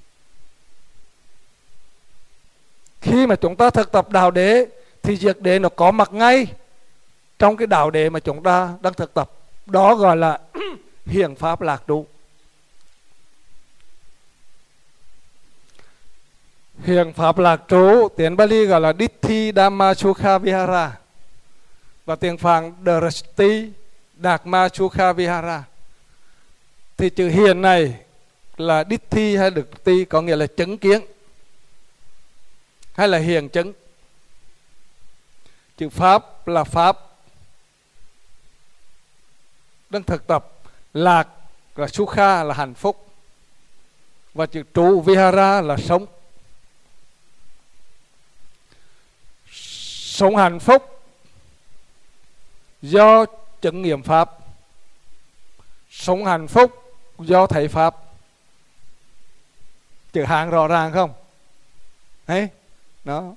Khi mà chúng ta thực tập đạo đế thì diệt đế nó có mặt ngay trong cái đạo đế mà chúng ta đang thực tập. Đó gọi là hiện pháp lạc trú. Hiện pháp lạc trú tiếng Bali gọi là Ditti Dhamma Sukha Vihara, và tiếng Phạn Drashti Dhamma Sukha Vihara. Thì chữ hiện này là Ditti hay Drashti có nghĩa là chứng kiến hay là hiện chứng. Chữ pháp là pháp đang thực tập, lạc là Sukha là hạnh phúc, và chữ trú Vihara là sống. Sống hạnh phúc do chứng nghiệm pháp, sống hạnh phúc do thấy pháp. Chữ Hán rõ ràng không? Đấy, đó.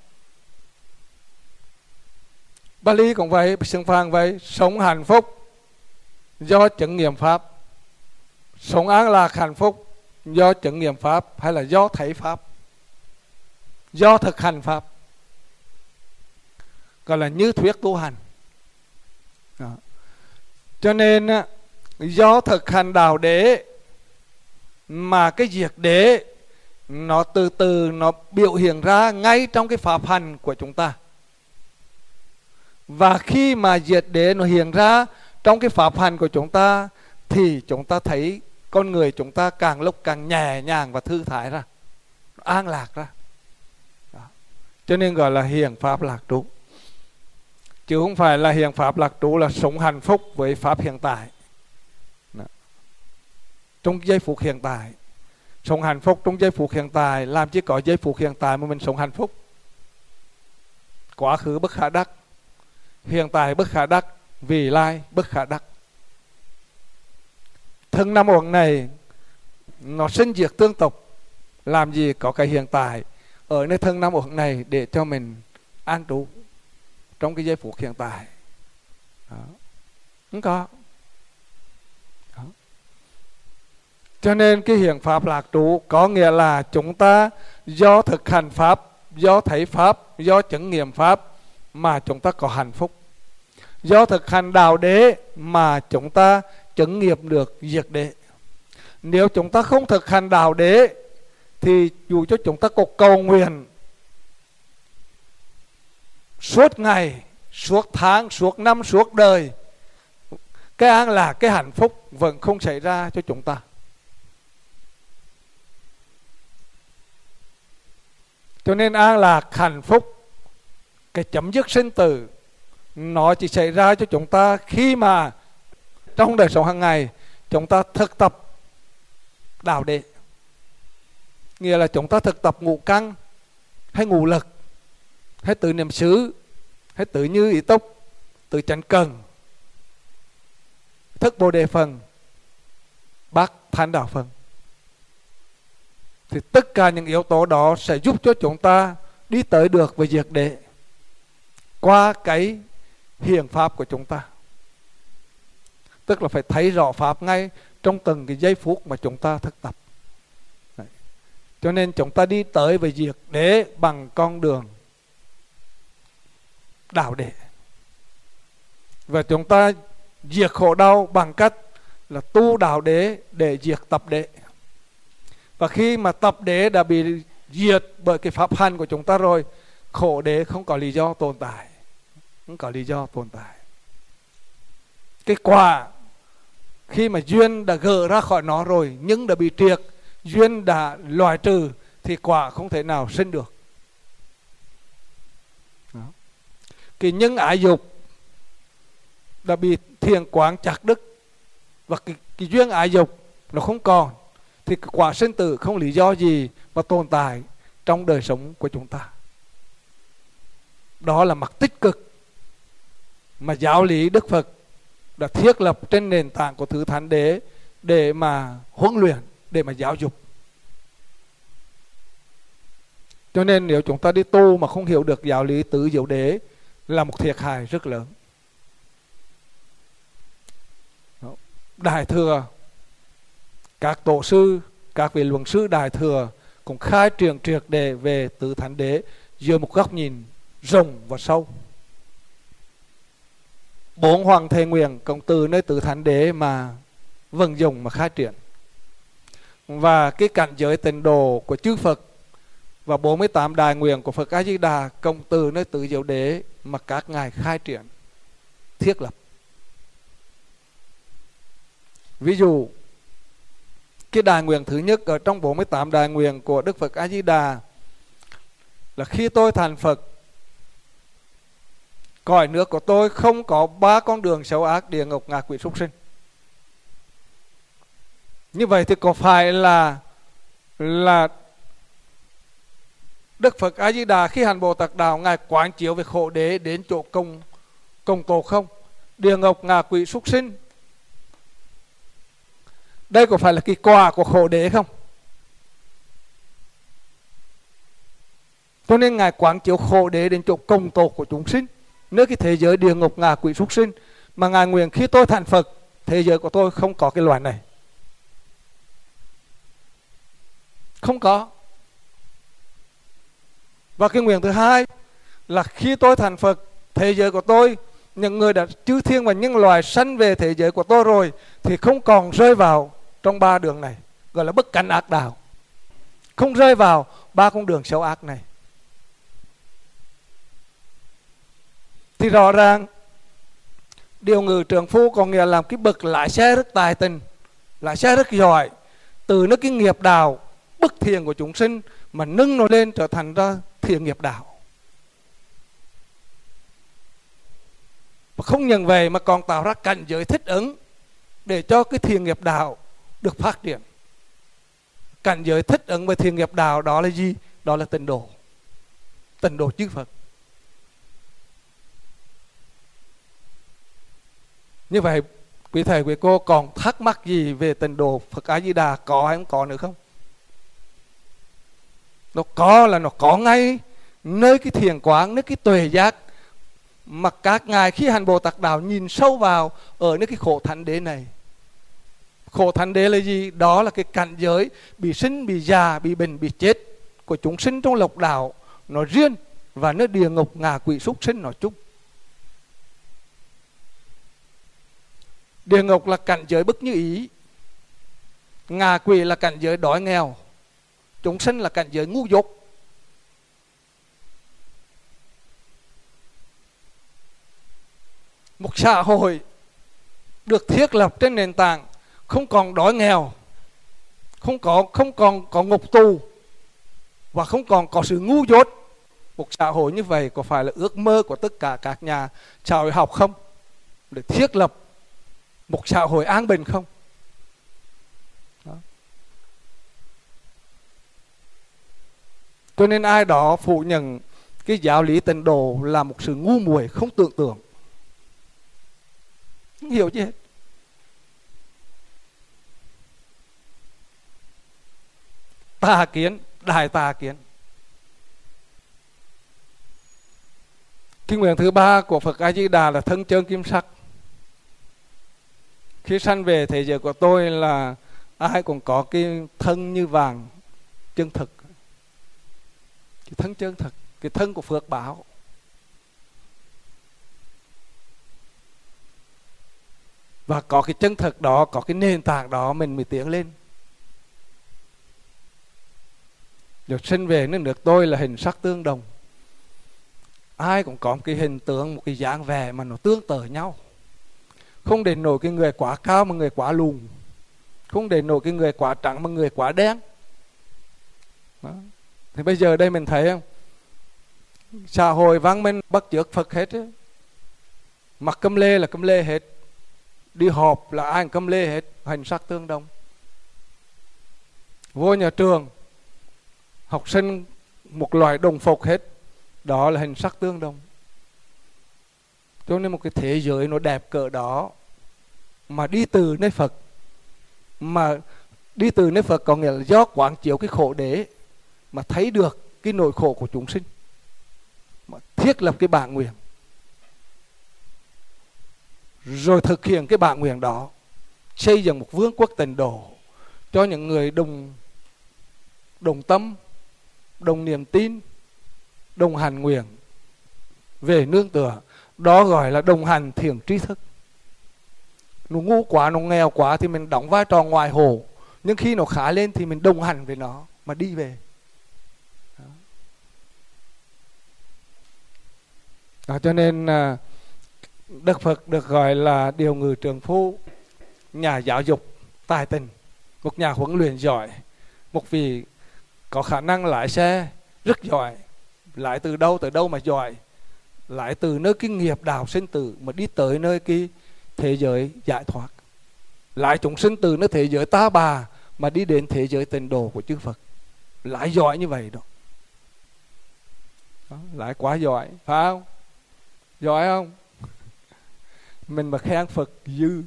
Bali cũng vậy, xưng Phạn vậy, sống hạnh phúc do chứng nghiệm pháp, sống an lạc hạnh phúc do chứng nghiệm pháp hay là do thấy pháp, do thực hành pháp, gọi là như thuyết tu hành. Đó. Cho nên do thực hành đạo đế mà cái diệt đế nó từ từ nó biểu hiện ra ngay trong cái pháp hành của chúng ta. Và khi mà diệt đế nó hiện ra trong cái pháp hành của chúng ta thì chúng ta thấy con người chúng ta càng lúc càng nhẹ nhàng và thư thái ra, an lạc ra. Đó. Cho nên gọi là hiện pháp lạc trú, chứ không phải là hiện pháp lạc trú là sống hạnh phúc với pháp hiện tại. Đó. Trong giây phút hiện tại, sống hạnh phúc trong giây phút hiện tại, làm chỉ có giây phút hiện tại mà mình sống hạnh phúc. Quá khứ bất khả đắc, hiện tại bất khả đắc, vị lai bất khả đắc. Thân năm uẩn này nó sinh diệt tương tục, làm gì có cái hiện tại ở nơi thân năm uẩn này để cho mình an trú trong cái giây phút hiện tại. Đó. Không có. Đó. Cho nên cái hiện pháp lạc trú có nghĩa là chúng ta do thực hành pháp, do thấy pháp, do chứng nghiệm pháp mà chúng ta có hạnh phúc. Do thực hành đạo đế mà chúng ta chứng nghiệm được diệt đế. Nếu chúng ta không thực hành đạo đế thì dù cho chúng ta có cầu nguyện suốt ngày, suốt tháng, suốt năm, suốt đời, cái an lạc, cái hạnh phúc vẫn không xảy ra cho chúng ta. Cho nên an lạc, hạnh phúc, cái chấm dứt sinh tử nó chỉ xảy ra cho chúng ta khi mà trong đời sống hàng ngày chúng ta thực tập đạo đế. Nghĩa là chúng ta thực tập ngũ căn hay ngũ lực hay tứ niệm xứ hay tứ như ý túc từ chánh cần, thức Bồ Đề phần, bác Thánh Đạo phần. Thì tất cả những yếu tố đó sẽ giúp cho chúng ta đi tới được với diệt đế qua cái hiền pháp của chúng ta. Tức là phải thấy rõ pháp ngay trong từng cái giây phút mà chúng ta thực tập. Đấy. Cho nên chúng ta đi tới với diệt đế bằng con đường đạo đế. Và chúng ta diệt khổ đau bằng cách là tu đạo đế để diệt tập đế. Và khi mà tập đế đã bị diệt bởi cái pháp hành của chúng ta rồi, khổ đế không có lý do tồn tại. Không có lý do tồn tại. Cái quả khi mà duyên đã gỡ ra khỏi nó rồi, nhưng đã bị triệt, duyên đã loại trừ, thì quả không thể nào sinh được. Đó. Cái nhân ái dục đã bị thiền quán chặt đứt, và cái, cái duyên ái dục nó không còn, thì quả sinh tử không lý do gì mà tồn tại trong đời sống của chúng ta. Đó là mặt tích cực mà giáo lý Đức Phật đã thiết lập trên nền tảng của Tứ Thánh Đế để mà huấn luyện, để mà giáo dục. Cho nên nếu chúng ta đi tu mà không hiểu được giáo lý Tứ Diệu Đế là một thiệt hại rất lớn. Đại Thừa, các tổ sư, các vị luận sư Đại Thừa cũng khai triển triệt đề về Tứ Thánh Đế dưới một góc nhìn rộng và sâu. Bốn hoàng thề nguyện cũng từ nơi Tứ Thánh Đế mà vận dụng mà khai triển. Và cái cảnh giới tịnh độ của chư Phật và bốn mươi tám đại nguyện của Phật A Di Đà cũng từ nơi Tứ Diệu Đế mà các ngài khai triển, thiết lập. Ví dụ, cái đại nguyện thứ nhất ở trong bốn mươi tám đại nguyện của Đức Phật A Di Đà là khi tôi thành Phật, cõi nước của tôi không có ba con đường xấu ác, địa ngục, ngạ quỷ, súc sinh. Như vậy thì có phải là là Đức Phật A Di Đà khi hành Bồ Tát đạo ngài quán chiếu về khổ đế đến chỗ công công tổ không? Địa ngục, ngạ quỷ, súc sinh, đây có phải là cái quả của khổ đế không? Cho nên ngài quán chiếu khổ đế đến chỗ công tổ của chúng sinh, nơi cái thế giới địa ngục, ngạ quỷ, súc sinh, mà ngài nguyện khi tôi thành Phật, thế giới của tôi không có cái loại này. Không có. Và cái nguyện thứ hai là khi tôi thành Phật, thế giới của tôi, những người đã chư thiên và những loài sanh về thế giới của tôi rồi, thì không còn rơi vào trong ba đường này, gọi là bất cánh ác đạo, không rơi vào ba con đường xấu ác này. Thì rõ ràng điều ngự trượng phu có nghĩa là cái bậc lái xe rất tài tình, lái xe rất giỏi, từ nó cái nghiệp đạo bất thiện của chúng sinh mà nâng nó lên trở thành ra thiện nghiệp đạo. Và không những vậy mà còn tạo ra cảnh giới thích ứng để cho cái thiện nghiệp đạo được phát triển. Cảnh giới thích ứng với thiện nghiệp đạo đó là gì? Đó là tịnh độ, tịnh độ chư Phật. Như vậy quý thầy quý cô còn thắc mắc gì về tịnh độ Phật A Di Đà, có hay không có nữa không? Nó có là nó có ngay nơi cái thiền quán, nơi cái tuệ giác mà các ngài khi hành Bồ Tát đạo nhìn sâu vào ở nơi cái khổ thánh đế này. Khổ thánh đế là gì? Đó là cái cảnh giới bị sinh, bị già, bị bệnh, bị chết của chúng sinh trong lục đạo nó riêng, và nơi địa ngục, ngạ quỷ, súc sinh nói chung. Địa ngục là cảnh giới bất như ý, ngạ quỷ là cảnh giới đói nghèo, chúng sinh là cảnh giới ngu dốt. Một xã hội được thiết lập trên nền tảng không còn đói nghèo, không có không còn có ngục tù, và không còn có sự ngu dốt. Một xã hội như vậy có phải là ước mơ của tất cả các nhà xã hội học không? Để thiết lập một xã hội an bình không? Đó. Cho nên ai đó phủ nhận cái giáo lý tịnh độ là một sự ngu muội không tưởng tượng. Không hiểu gì hết. Tà kiến, đại tà kiến. Kinh nguyện thứ ba của Phật A Di Đà là thân chơn kim sắc. Khi sanh về thế giới của tôi là ai cũng có cái thân như vàng chân thực, cái thân chân thực, cái thân của phước báo. Và có cái chân thực đó, có cái nền tảng đó mình mới tiến lên. Rồi sinh về nước nước tôi là hình sắc tương đồng. Ai cũng có một cái hình tượng, một cái dáng vẻ mà nó tương tự nhau. Không để nổi cái người quá cao mà người quá lùn, không để nổi cái người quá trắng mà người quá đen. Đó. Thì bây giờ đây mình thấy không, xã hội văn minh bắt chước Phật hết ấy. Mặc câm lê là câm lê hết, đi họp là ai cũng câm lê hết, hình sắc tương đồng. Vô nhà trường học sinh một loại đồng phục hết, đó là hình sắc tương đồng. Cho nên một cái thế giới nó đẹp cỡ đó mà đi từ nơi Phật, mà đi từ nơi Phật có nghĩa là do quán chiếu cái khổ đế mà thấy được cái nỗi khổ của chúng sinh, mà thiết lập cái bản nguyện, rồi thực hiện cái bản nguyện đó, xây dựng một vương quốc tịnh độ cho những người đồng đồng tâm, đồng niềm tin, đồng hành nguyện về nương tựa. Đó gọi là đồng hành thiền trí thức. Nó ngu quá, nó nghèo quá thì mình đóng vai trò ngoài hồ, nhưng khi nó khá lên thì mình đồng hành với nó mà đi về. Đó. Đó, cho nên Đức Phật được gọi là điều ngự trường phu, nhà giáo dục tài tình, một nhà huấn luyện giỏi, một vị có khả năng lái xe rất giỏi. Lái từ đâu tới đâu mà giỏi, lái từ nơi cái nghiệp đạo sinh tử mà đi tới nơi cái thế giới giải thoát, lái chúng sinh từ nơi thế giới ta bà mà đi đến thế giới tịnh độ của chư Phật. Lái giỏi như vậy đó, đó lái quá giỏi, phải không? Giỏi không? Mình mà khen Phật dư,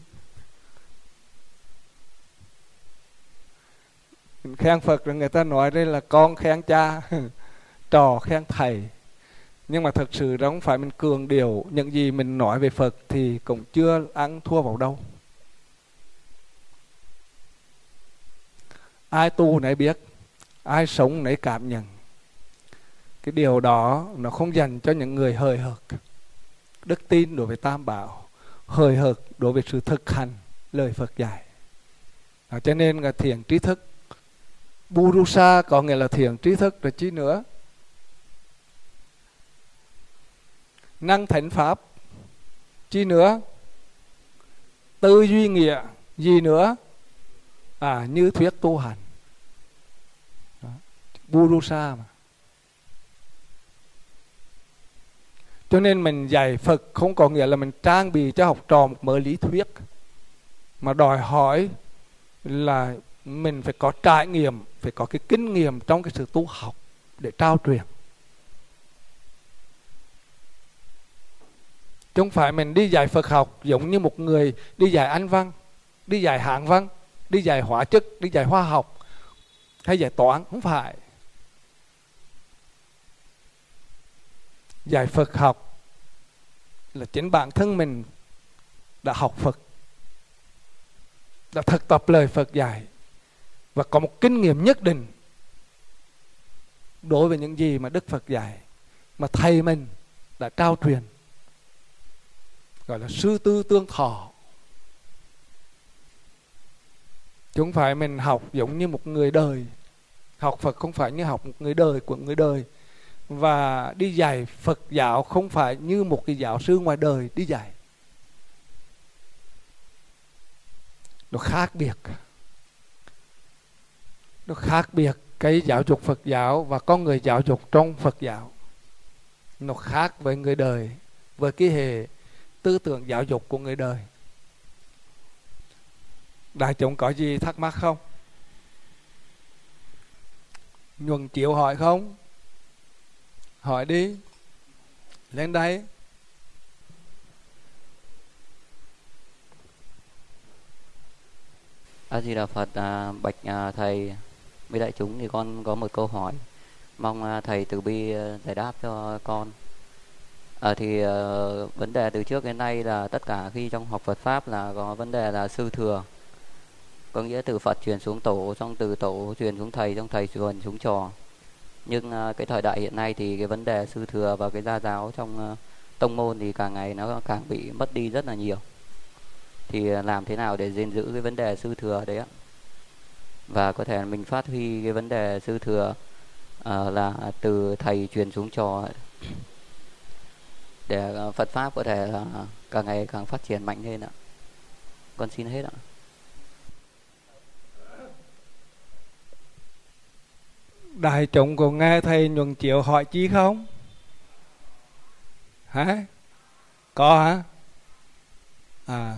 mình khen Phật rồi người ta nói đây là con khen cha, trò khen thầy. Nhưng mà thật sự đó không phải mình cường điệu. Những gì mình nói về Phật thì cũng chưa ăn thua vào đâu. Ai tu nấy biết, ai sống nấy cảm nhận. Cái điều đó nó không dành cho những người hời hợt đức tin đối với Tam Bảo, hời hợt đối với sự thực hành lời Phật dạy. Đó, cho nên là thiền trí thức, Purusa có nghĩa là thiền trí thức rồi chi nữa. Năng thánh pháp chi nữa. Tư duy nghĩa gì nữa? À, như thuyết tu hành. Đó. Purusa mà. Cho nên mình dạy Phật không có nghĩa là mình trang bị cho học trò một mớ lý thuyết, mà đòi hỏi là mình phải có trải nghiệm, phải có cái kinh nghiệm trong cái sự tu học để trao truyền. Chứ không phải mình đi dạy Phật học giống như một người đi dạy Anh văn, đi dạy Hán văn, đi dạy hóa chất, đi dạy hóa học hay dạy toán. Không phải. Dạy Phật học là chính bản thân mình đã học Phật, đã thực tập lời Phật dạy và có một kinh nghiệm nhất định đối với những gì mà Đức Phật dạy mà thầy mình đã trao truyền, gọi là sư tư tương thọ. Chứ không phải mình học giống như một người đời. Học Phật không phải như học một người đời của người đời. Và đi dạy Phật giáo không phải như một cái giáo sư ngoài đời đi dạy. Nó khác biệt. Nó khác biệt cái giáo dục Phật giáo và con người giáo dục trong Phật giáo. Nó khác với người đời, với cái hệ tư tưởng giáo dục của người đời. Đại chúng có gì thắc mắc không? Nhuần chịu hỏi không? Hỏi đi. Lên đây. A Di Đà Phật. À, bạch à, thầy với đại chúng, thì con có một câu hỏi, mong à, thầy từ bi à, giải đáp cho con. À, thì à, vấn đề từ trước đến nay là tất cả khi trong học Phật pháp là có vấn đề là sư thừa, có nghĩa từ Phật truyền xuống tổ, xong từ tổ truyền xuống thầy, xong thầy truyền xuống trò. Nhưng à, cái thời đại hiện nay thì cái vấn đề sư thừa và cái gia giáo trong à, tông môn thì càng ngày nó càng bị mất đi rất là nhiều. Thì làm thế nào để gìn giữ cái vấn đề sư thừa đấy ạ? Và có thể mình phát huy cái vấn đề sư thừa uh, là từ thầy truyền xuống trò, để Phật pháp có thể là càng ngày càng phát triển mạnh lên ạ. Con xin hết ạ. Đại chúng có nghe thầy Nhuận Chiếu hỏi chi không? Hả? Có hả? À,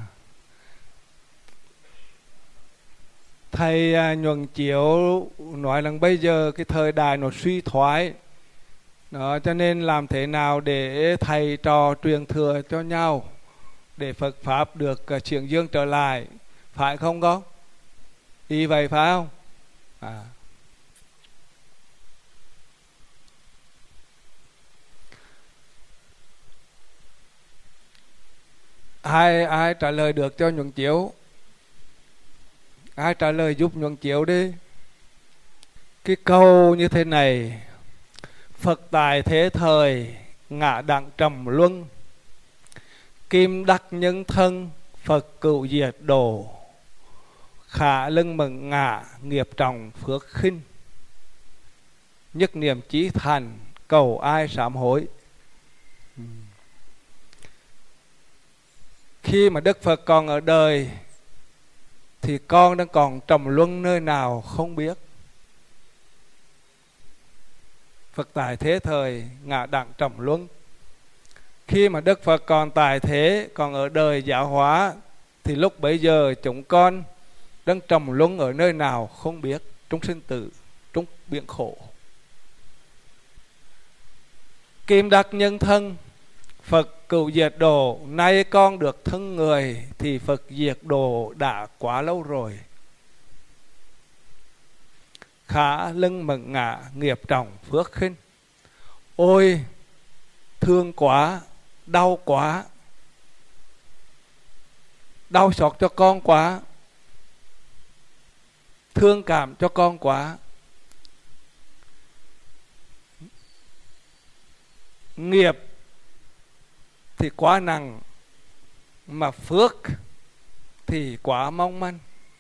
thầy Nhuận Chiếu nói rằng bây giờ cái thời đại nó suy thoái đó, cho nên làm thế nào để thầy trò truyền thừa cho nhau để Phật pháp được chuyển dương trở lại, phải không con? Ý vậy phải không? À, ai ai trả lời được cho Nhuận Chiếu? Ai trả lời giúp Nhuận Chiếu đi. Cái câu như thế này: Phật tại thế thời, ngã đặng trầm luân, kim đắc nhân thân, Phật cựu diệt độ, khả lưng mừng ngã, nghiệp trọng phước khinh, nhất niệm chí thành, cầu ai sám hối. Khi mà Đức Phật còn ở đời thì con đang còn trầm luân nơi nào không biết. Phật tại thế thời, ngã đặng trầm luân. Khi mà Đức Phật còn tại thế, còn ở đời giáo hóa, thì lúc bấy giờ chúng con đang trầm luân ở nơi nào không biết, trong sinh tử, trong biển khổ. Kim đắc nhân thân, Phật cựu diệt độ. Nay con được thân người thì Phật diệt độ đã quá lâu rồi. Khả lưng mừng ngã, nghiệp trọng phước khinh. Ôi thương quá, đau quá, đau xót cho con quá, thương cảm cho con quá. Nghiệp thì quá nặng, mà phước thì quá mong manh.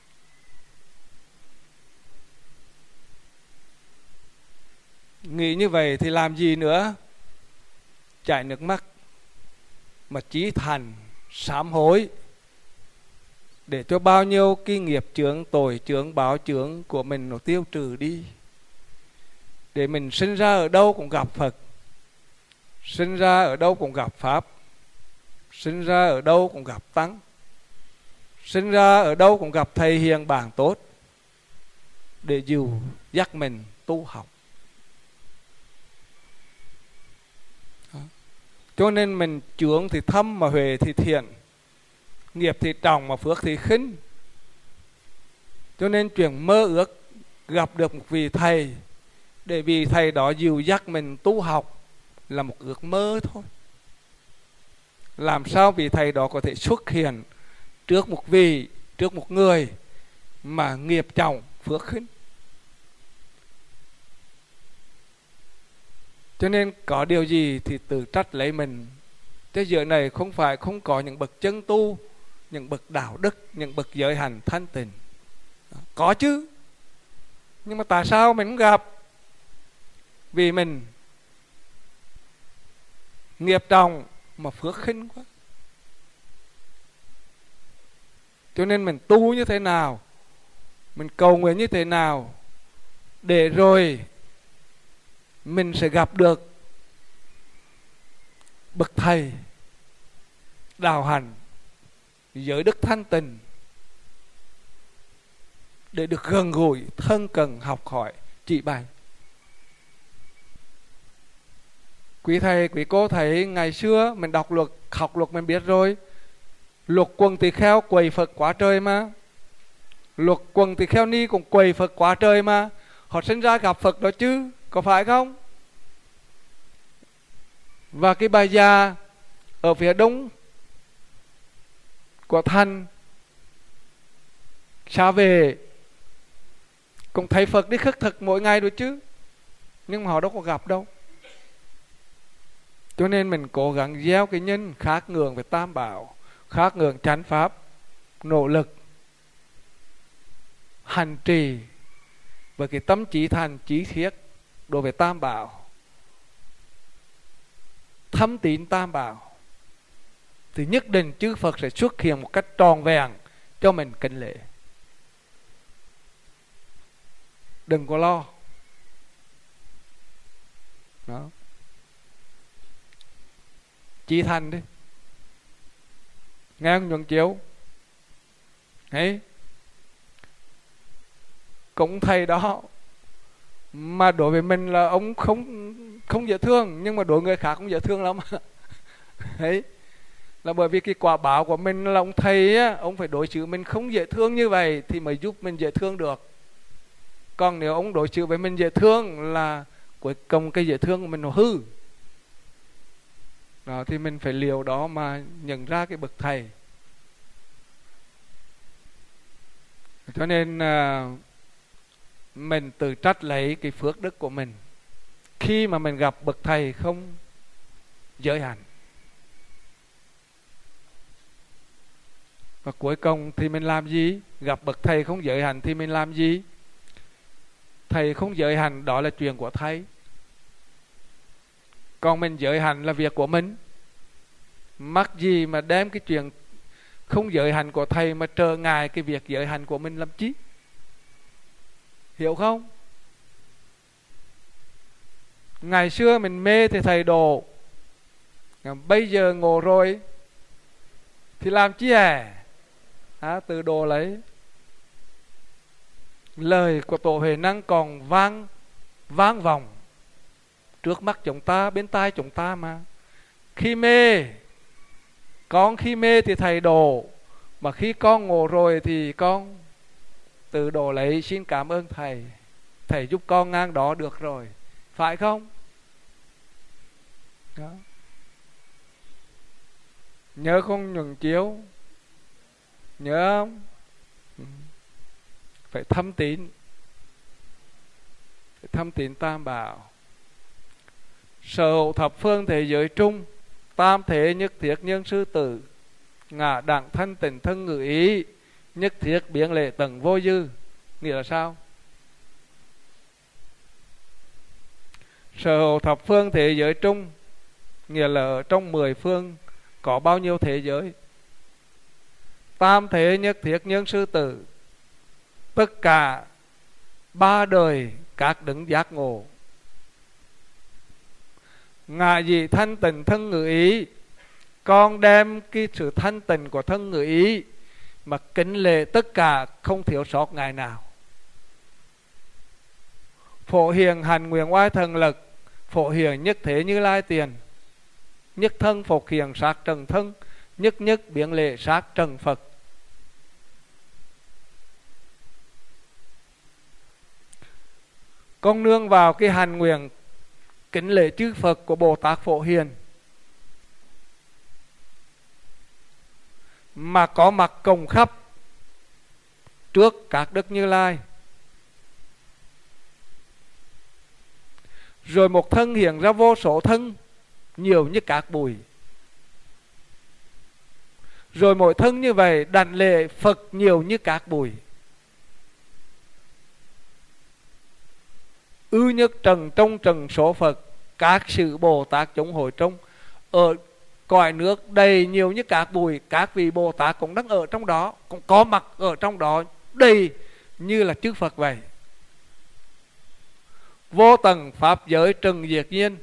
Nghĩ như vậy thì làm gì nữa? Chảy nước mắt mà chí thành sám hối, để cho bao nhiêu cái nghiệp chướng, tội chướng, báo chướng của mình nó tiêu trừ đi. Để mình sinh ra ở đâu cũng gặp Phật, sinh ra ở đâu cũng gặp Pháp, sinh ra ở đâu cũng gặp Tăng, sinh ra ở đâu cũng gặp thầy hiền bạn tốt để dìu dắt mình tu học. Cho nên mình chướng thì thâm mà huệ thì thiện, nghiệp thì trọng mà phước thì khinh. Cho nên chuyện mơ ước gặp được một vị thầy, để vì thầy đó dìu dắt mình tu học là một ước mơ thôi. Làm sao vị thầy đó có thể xuất hiện trước một vị, trước một người mà nghiệp trọng phước khinh? Cho nên có điều gì thì tự trách lấy mình. Thế giới này không phải không có những bậc chân tu, những bậc đạo đức, những bậc giới hành thanh tịnh. Có chứ. Nhưng mà tại sao mình không gặp? Vì mình nghiệp trọng mà phước khinh quá. Cho nên mình tu như thế nào, mình cầu nguyện như thế nào, để rồi mình sẽ gặp được bậc thầy đạo hành, giới đức thanh tịnh, để được gần gũi, thân cần, học hỏi, chỉ bày. Quý thầy, quý cô thấy ngày xưa mình đọc luật, học luật mình biết rồi. Luật quần tỳ kheo quầy Phật quá trời mà. Luộc quần thì kheo ni cũng quầy Phật quá trời mà. Họ sinh ra gặp Phật đó chứ, có phải không? Và cái bà già ở phía đông của thành xa về cũng thấy Phật đi khất thực mỗi ngày rồi chứ, nhưng mà họ đâu có gặp đâu. Cho nên mình cố gắng gieo cái nhân khác ngưỡng về Tam Bảo, khác ngưỡng chánh pháp, nỗ lực hành trì với cái tâm trí thành trí thiết đối với Tam Bảo, thâm tín Tam Bảo, thì nhất định chư Phật sẽ xuất hiện một cách tròn vẹn cho mình kính lễ. Đừng có lo. Đó. Chí thành đi. Nghe ông Nhuận Chiếu. Đấy. Cũng thầy đó. Mà đối với mình là ông không không dễ thương, nhưng mà đối người khác cũng dễ thương lắm. Đấy. Là bởi vì cái quả báo của mình là ông thầy á, ông phải đối xử mình không dễ thương như vậy thì mới giúp mình dễ thương được. Còn nếu ông đối xử với mình dễ thương là cuối cùng cái dễ thương của mình nó hư. Đó, thì mình phải liều đó mà nhận ra cái bậc thầy. Cho nên à, mình tự trách lấy cái phước đức của mình khi mà mình gặp bậc thầy không giới hạn. Và cuối cùng thì mình làm gì? Gặp bậc thầy không giới hạn thì mình làm gì? Thầy không giới hạn đó là chuyện của thầy, còn mình giới hạn là việc của mình. Mắc gì mà đem cái chuyện không giới hạn của thầy mà trở ngại cái việc giới hạn của mình làm chi? Hiểu không? Ngày xưa mình mê thì thầy đồ, bây giờ ngộ rồi thì làm chi à? À, từ đồ lấy. Lời của Tổ Huệ Năng còn vang vang vọng trước mắt chúng ta, bên tai chúng ta mà. Khi mê, con khi mê thì thầy đồ, mà khi con ngộ rồi thì con tự đồ lấy. Xin cảm ơn thầy, thầy giúp con ngang đó được rồi, phải không? Đó. Nhớ không Nhuận Chiếu? Nhớ không? Phải thâm tín, phải thâm tín Tam Bảo. Sở hữu thập phương thế giới trung, tam thế nhất thiết nhân sư tử, ngã đẳng thân tình thân ngữ ý, nhất thiết biến lệ tầng vô dư. Nghĩa là sao? Sở hữu thập phương thế giới trung nghĩa là ở trong mười phương có bao nhiêu thế giới. Tam thế nhất thiết nhân sư tử, tất cả ba đời các đấng giác ngộ. Ngạ dị thanh tịnh thân ngữ ý, con đem cái sự thanh tịnh của thân ngữ ý mà kính lệ tất cả, không thiếu sót ngày nào. Phổ hiền hành nguyện oai thần lực, phổ hiền nhất thế Như Lai tiền, nhất thân phục hiền sát trần thân, nhất nhất biến lệ sát trần Phật. Con nương vào cái hành nguyện kính lễ chư Phật của Bồ Tát Phổ Hiền mà có mặt cùng khắp trước các đức Như Lai, rồi một thân hiện ra vô số thân nhiều như các bụi, rồi mỗi thân như vậy đảnh lễ Phật nhiều như các bụi. Ư nhất trần trong trần số Phật, các sự Bồ Tát chúng hội trong, ở cõi nước đầy nhiều như các bụi, các vị Bồ Tát cũng đang ở trong đó, cũng có mặt ở trong đó đầy như là chư Phật vậy. Vô tầng pháp giới trần diệt nhiên,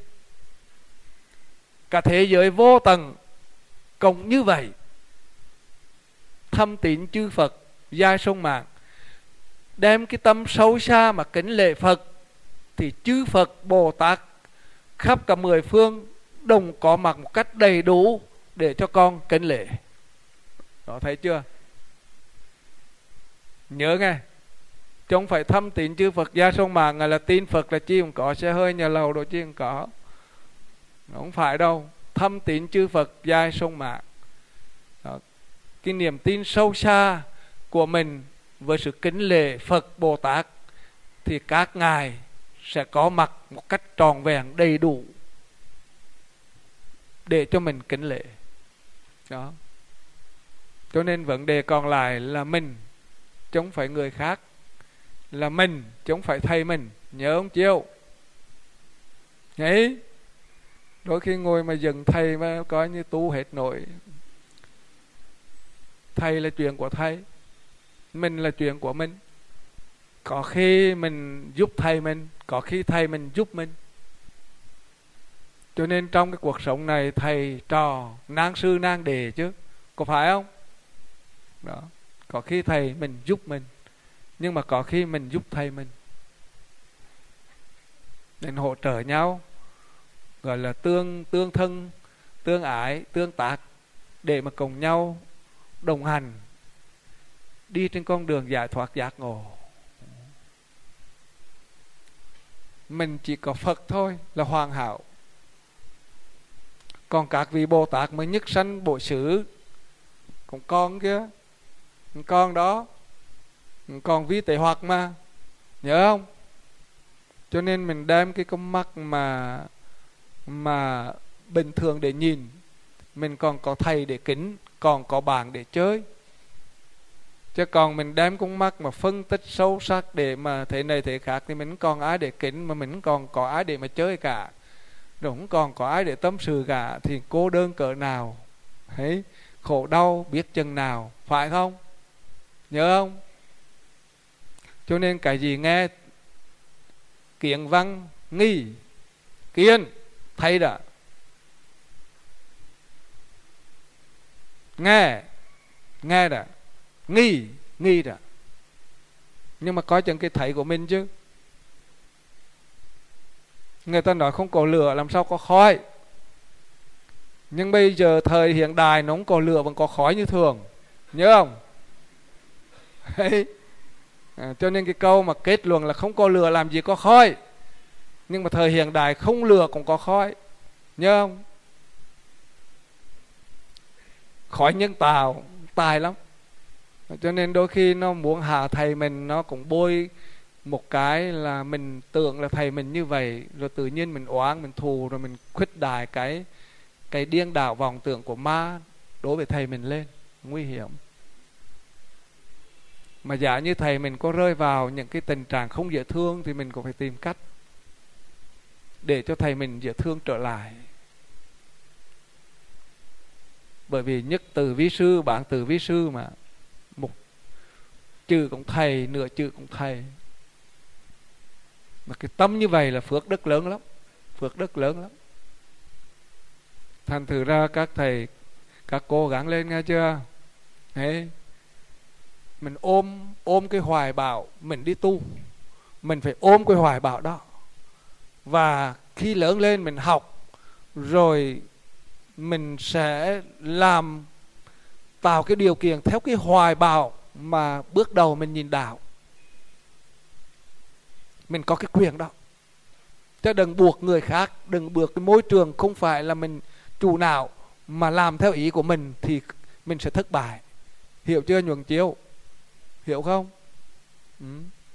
cả thế giới vô tầng cũng như vậy. Thâm tín chư Phật giai sông mạng, đem cái tâm sâu xa mà kính lễ Phật, thì chư Phật Bồ Tát khắp cả mười phương đồng có mặt một cách đầy đủ để cho con kính lễ. Đó, thấy chưa? Nhớ nghe, chứ không phải thăm tín chư Phật gia sông Mạc là tin Phật là chi không có, xe hơi nhà lầu đồ chi không có. Không phải đâu. Thăm tín chư Phật gia sông Mạc, đó. Cái niềm tin sâu xa của mình với sự kính lễ Phật Bồ Tát thì các ngài sẽ có mặt một cách tròn vẹn đầy đủ để cho mình kính lễ. Đó. Cho nên vấn đề còn lại là mình, chứ không phải người khác. Là mình, chứ không phải thầy mình. Nhớ không Chiêu? Đấy. Đôi khi ngồi mà dừng thầy mà coi như tu hết nổi. Thầy là chuyện của thầy, mình là chuyện của mình. Có khi mình giúp thầy mình, có khi thầy mình giúp mình. Cho nên trong cái cuộc sống này thầy trò nan sư nan đề chứ, có phải không? Đó. Có khi thầy mình giúp mình, nhưng mà có khi mình giúp thầy mình. Nên hỗ trợ nhau, gọi là tương tương thân, tương ái, tương tác, để mà cùng nhau đồng hành đi trên con đường giải thoát giác ngộ. Mình chỉ có Phật thôi là hoàn hảo. Còn các vị Bồ Tát mới nhất sanh bội xứ, còn con kia, con đó, còn vi tế hoặc mà, nhớ không? Cho nên mình đem cái con mắt mà mà bình thường để nhìn, mình còn có thầy để kính, còn có bạn để chơi. Chứ còn mình đem con mắt mà phân tích sâu sắc để mà thế này thế khác thì mình còn ai để kính, mà mình còn có ai để mà chơi cả, rồi không còn có ai để tâm sự cả, thì cô đơn cỡ nào, thấy khổ đau biết chừng nào, phải không? Nhớ không? Cho nên cái gì nghe kiến văn nghi kiên thấy đã, nghe nghe đã, nghi nghi đã, nhưng mà coi chừng cái thấy của mình chứ. Người ta nói không có lửa làm sao có khói, nhưng bây giờ thời hiện đại nó không có lửa vẫn có khói như thường, nhớ không? À, cho nên cái câu mà kết luận là không có lửa làm gì có khói, nhưng mà thời hiện đại không lửa cũng có khói, nhớ không? Khói nhân tạo tài lắm. Cho nên đôi khi nó muốn hạ thầy mình, nó cũng bôi một cái là mình tưởng là thầy mình như vậy, rồi tự nhiên mình oán, mình thù, rồi mình khuếch đại cái cái điên đảo vọng tưởng của ma đối với thầy mình lên, nguy hiểm. Mà giả như thầy mình có rơi vào những cái tình trạng không dễ thương thì mình cũng phải tìm cách để cho thầy mình dễ thương trở lại. Bởi vì nhất từ vi sư, bản từ vi sư mà, một chữ cũng thầy, nửa chữ cũng thầy. Mà cái tâm như vậy là phước đức lớn lắm, phước đức lớn lắm. Thành thử ra các thầy, các cô gắng lên nghe chưa? Đấy. Mình ôm ôm cái hoài bão, mình đi tu, mình phải ôm cái hoài bão đó. Và khi lớn lên mình học, rồi mình sẽ làm, tạo cái điều kiện theo cái hoài bão mà bước đầu mình nhìn đạo. Mình có cái quyền đó. Chứ đừng buộc người khác, đừng buộc cái môi trường không phải là mình chủ nào, mà làm theo ý của mình thì mình sẽ thất bại. Hiểu chưa Nhuận Chiếu? Hiểu không? Ừ.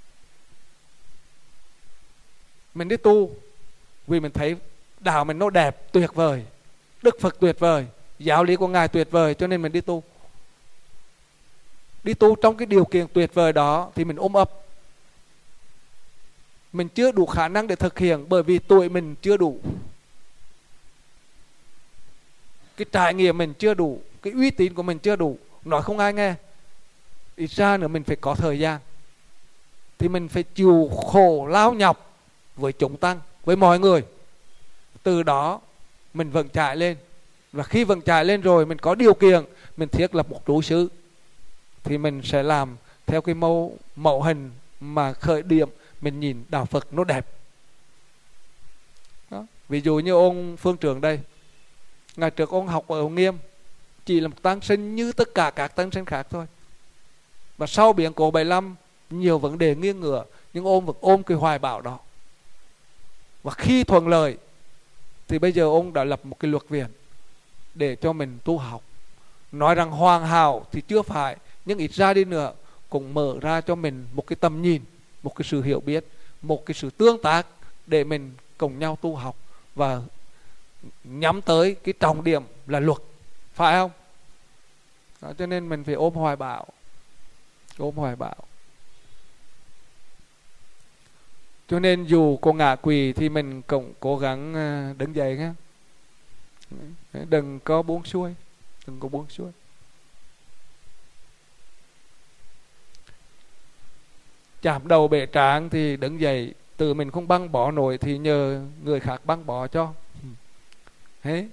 Mình đi tu vì mình thấy đạo mình nó đẹp, tuyệt vời, Đức Phật tuyệt vời, giáo lý của Ngài tuyệt vời, cho nên mình đi tu. Đi tu trong cái điều kiện tuyệt vời đó thì mình ôm ấp. Mình chưa đủ khả năng để thực hiện bởi vì tuổi mình chưa đủ, cái trải nghiệm mình chưa đủ, cái uy tín của mình chưa đủ, nói không ai nghe. Ít ra nữa mình phải có thời gian, thì mình phải chịu khổ lao nhọc với chúng tăng, với mọi người. Từ đó mình vững chãi lên. Và khi vững chãi lên rồi, mình có điều kiện, mình thiết lập một trú xứ, thì mình sẽ làm theo cái mẫu, mẫu hình mà khởi điểm mình nhìn đạo Phật nó đẹp đó. Ví dụ như ông Phương Trưởng đây, ngày trước ông học ở Hồng Nghiêm, chỉ là một tăng sinh như tất cả các tăng sinh khác thôi. Và sau biến cố bảy lăm, nhiều vấn đề nghiêng ngửa, nhưng ôm vẫn ôm cái hoài bão đó. Và khi thuận lợi thì bây giờ ông đã lập một cái luật viện để cho mình tu học. Nói rằng hoàn hảo thì chưa phải, nhưng ít ra đi nữa cũng mở ra cho mình một cái tầm nhìn, một cái sự hiểu biết, một cái sự tương tác để mình cùng nhau tu học và nhắm tới cái trọng điểm là luật, phải không? Đó, cho nên mình phải ôm hoài bão, ôm hoài bão. Cho nên dù có ngã quỵ thì mình cũng cố gắng đứng dậy nhé. Đừng có buông xuôi, đừng có buông xuôi. Chạm đầu bể tráng thì đứng dậy, tự mình không băng bỏ nổi thì nhờ người khác băng bỏ cho. Thế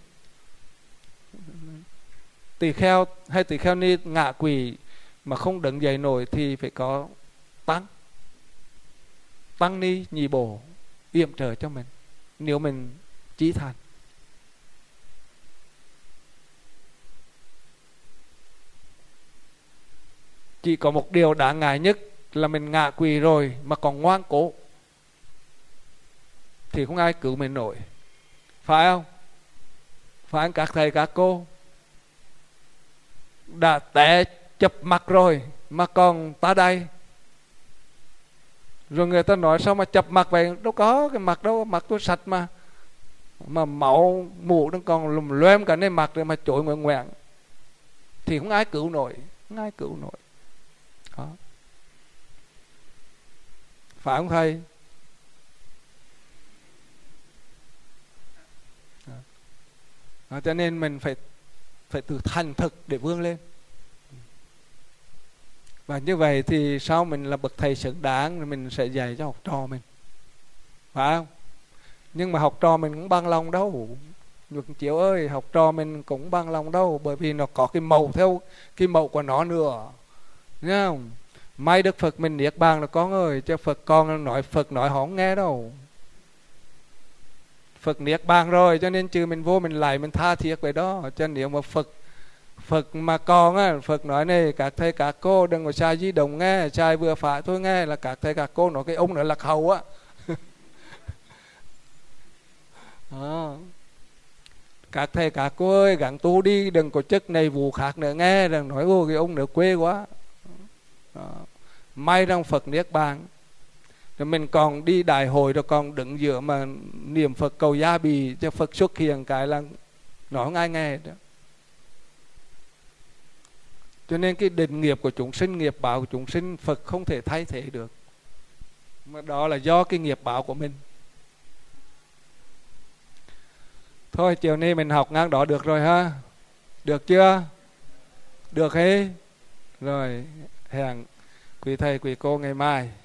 tỳ kheo hay tỳ kheo ni ngã quỵ mà không đứng dậy nổi thì phải có tăng tăng ni nhị bổ yểm trợ cho mình, nếu mình chí thành. Chỉ có một điều đáng ngại nhất là mình ngã quỵ rồi mà còn ngoan cố thì không ai cứu mình nổi, phải không? Phải không các thầy các cô? Đã té chập mặt rồi mà còn ta đây. Rồi người ta nói sao mà chập mặt vậy? Đâu có, cái mặt đâu, mặt tôi sạch mà. Mà máu mũ nó còn lùm loem cả nên mặt rồi mà trội ngoẹn ngoẹn thì không ai cứu nổi, không ai cứu nổi. Đó. Phải không thầy? Đó, cho nên mình phải phải tự thành thực để vươn lên. Và như vậy thì sau mình là bậc thầy xứng đáng, mình sẽ dạy cho học trò mình, phải không? Nhưng mà học trò mình cũng bằng lòng đâu, Nhuận Chiếu ơi, học trò mình cũng bằng lòng đâu, bởi vì nó có cái màu theo cái màu của nó nữa, nghe không? May Đức Phật mình niết bàn là con ơi, chứ Phật con nói Phật nói họ không nghe đâu. Phật niết bàn rồi cho nên trừ mình vô mình lại mình tha thiết vậy đó. Cho nếu mà Phật Phật mà con á, Phật nói này các thầy các cô đừng có sai di động nghe, sai vừa phải thôi nghe, là các thầy các cô nói cái ông nữa lạc hậu á. Đó. Các thầy các cô ơi gắng tu đi, đừng có chức này vụ khác nữa nghe, đừng nói ô cái ông nữa quê quá. Đó. May rằng Phật niết bàn rồi mình còn đi đại hội rồi còn đứng giữa mà niệm Phật cầu gia bì cho Phật xuất hiện cái là nói không ai nghe đó. Cho nên cái định nghiệp của chúng sinh, nghiệp báo của chúng sinh Phật không thể thay thế được, mà đó là do cái nghiệp báo của mình. Thôi chiều nay mình học ngang đó được rồi ha. Được chưa? Được hết. Rồi hẹn quý thầy quý cô ngày mai.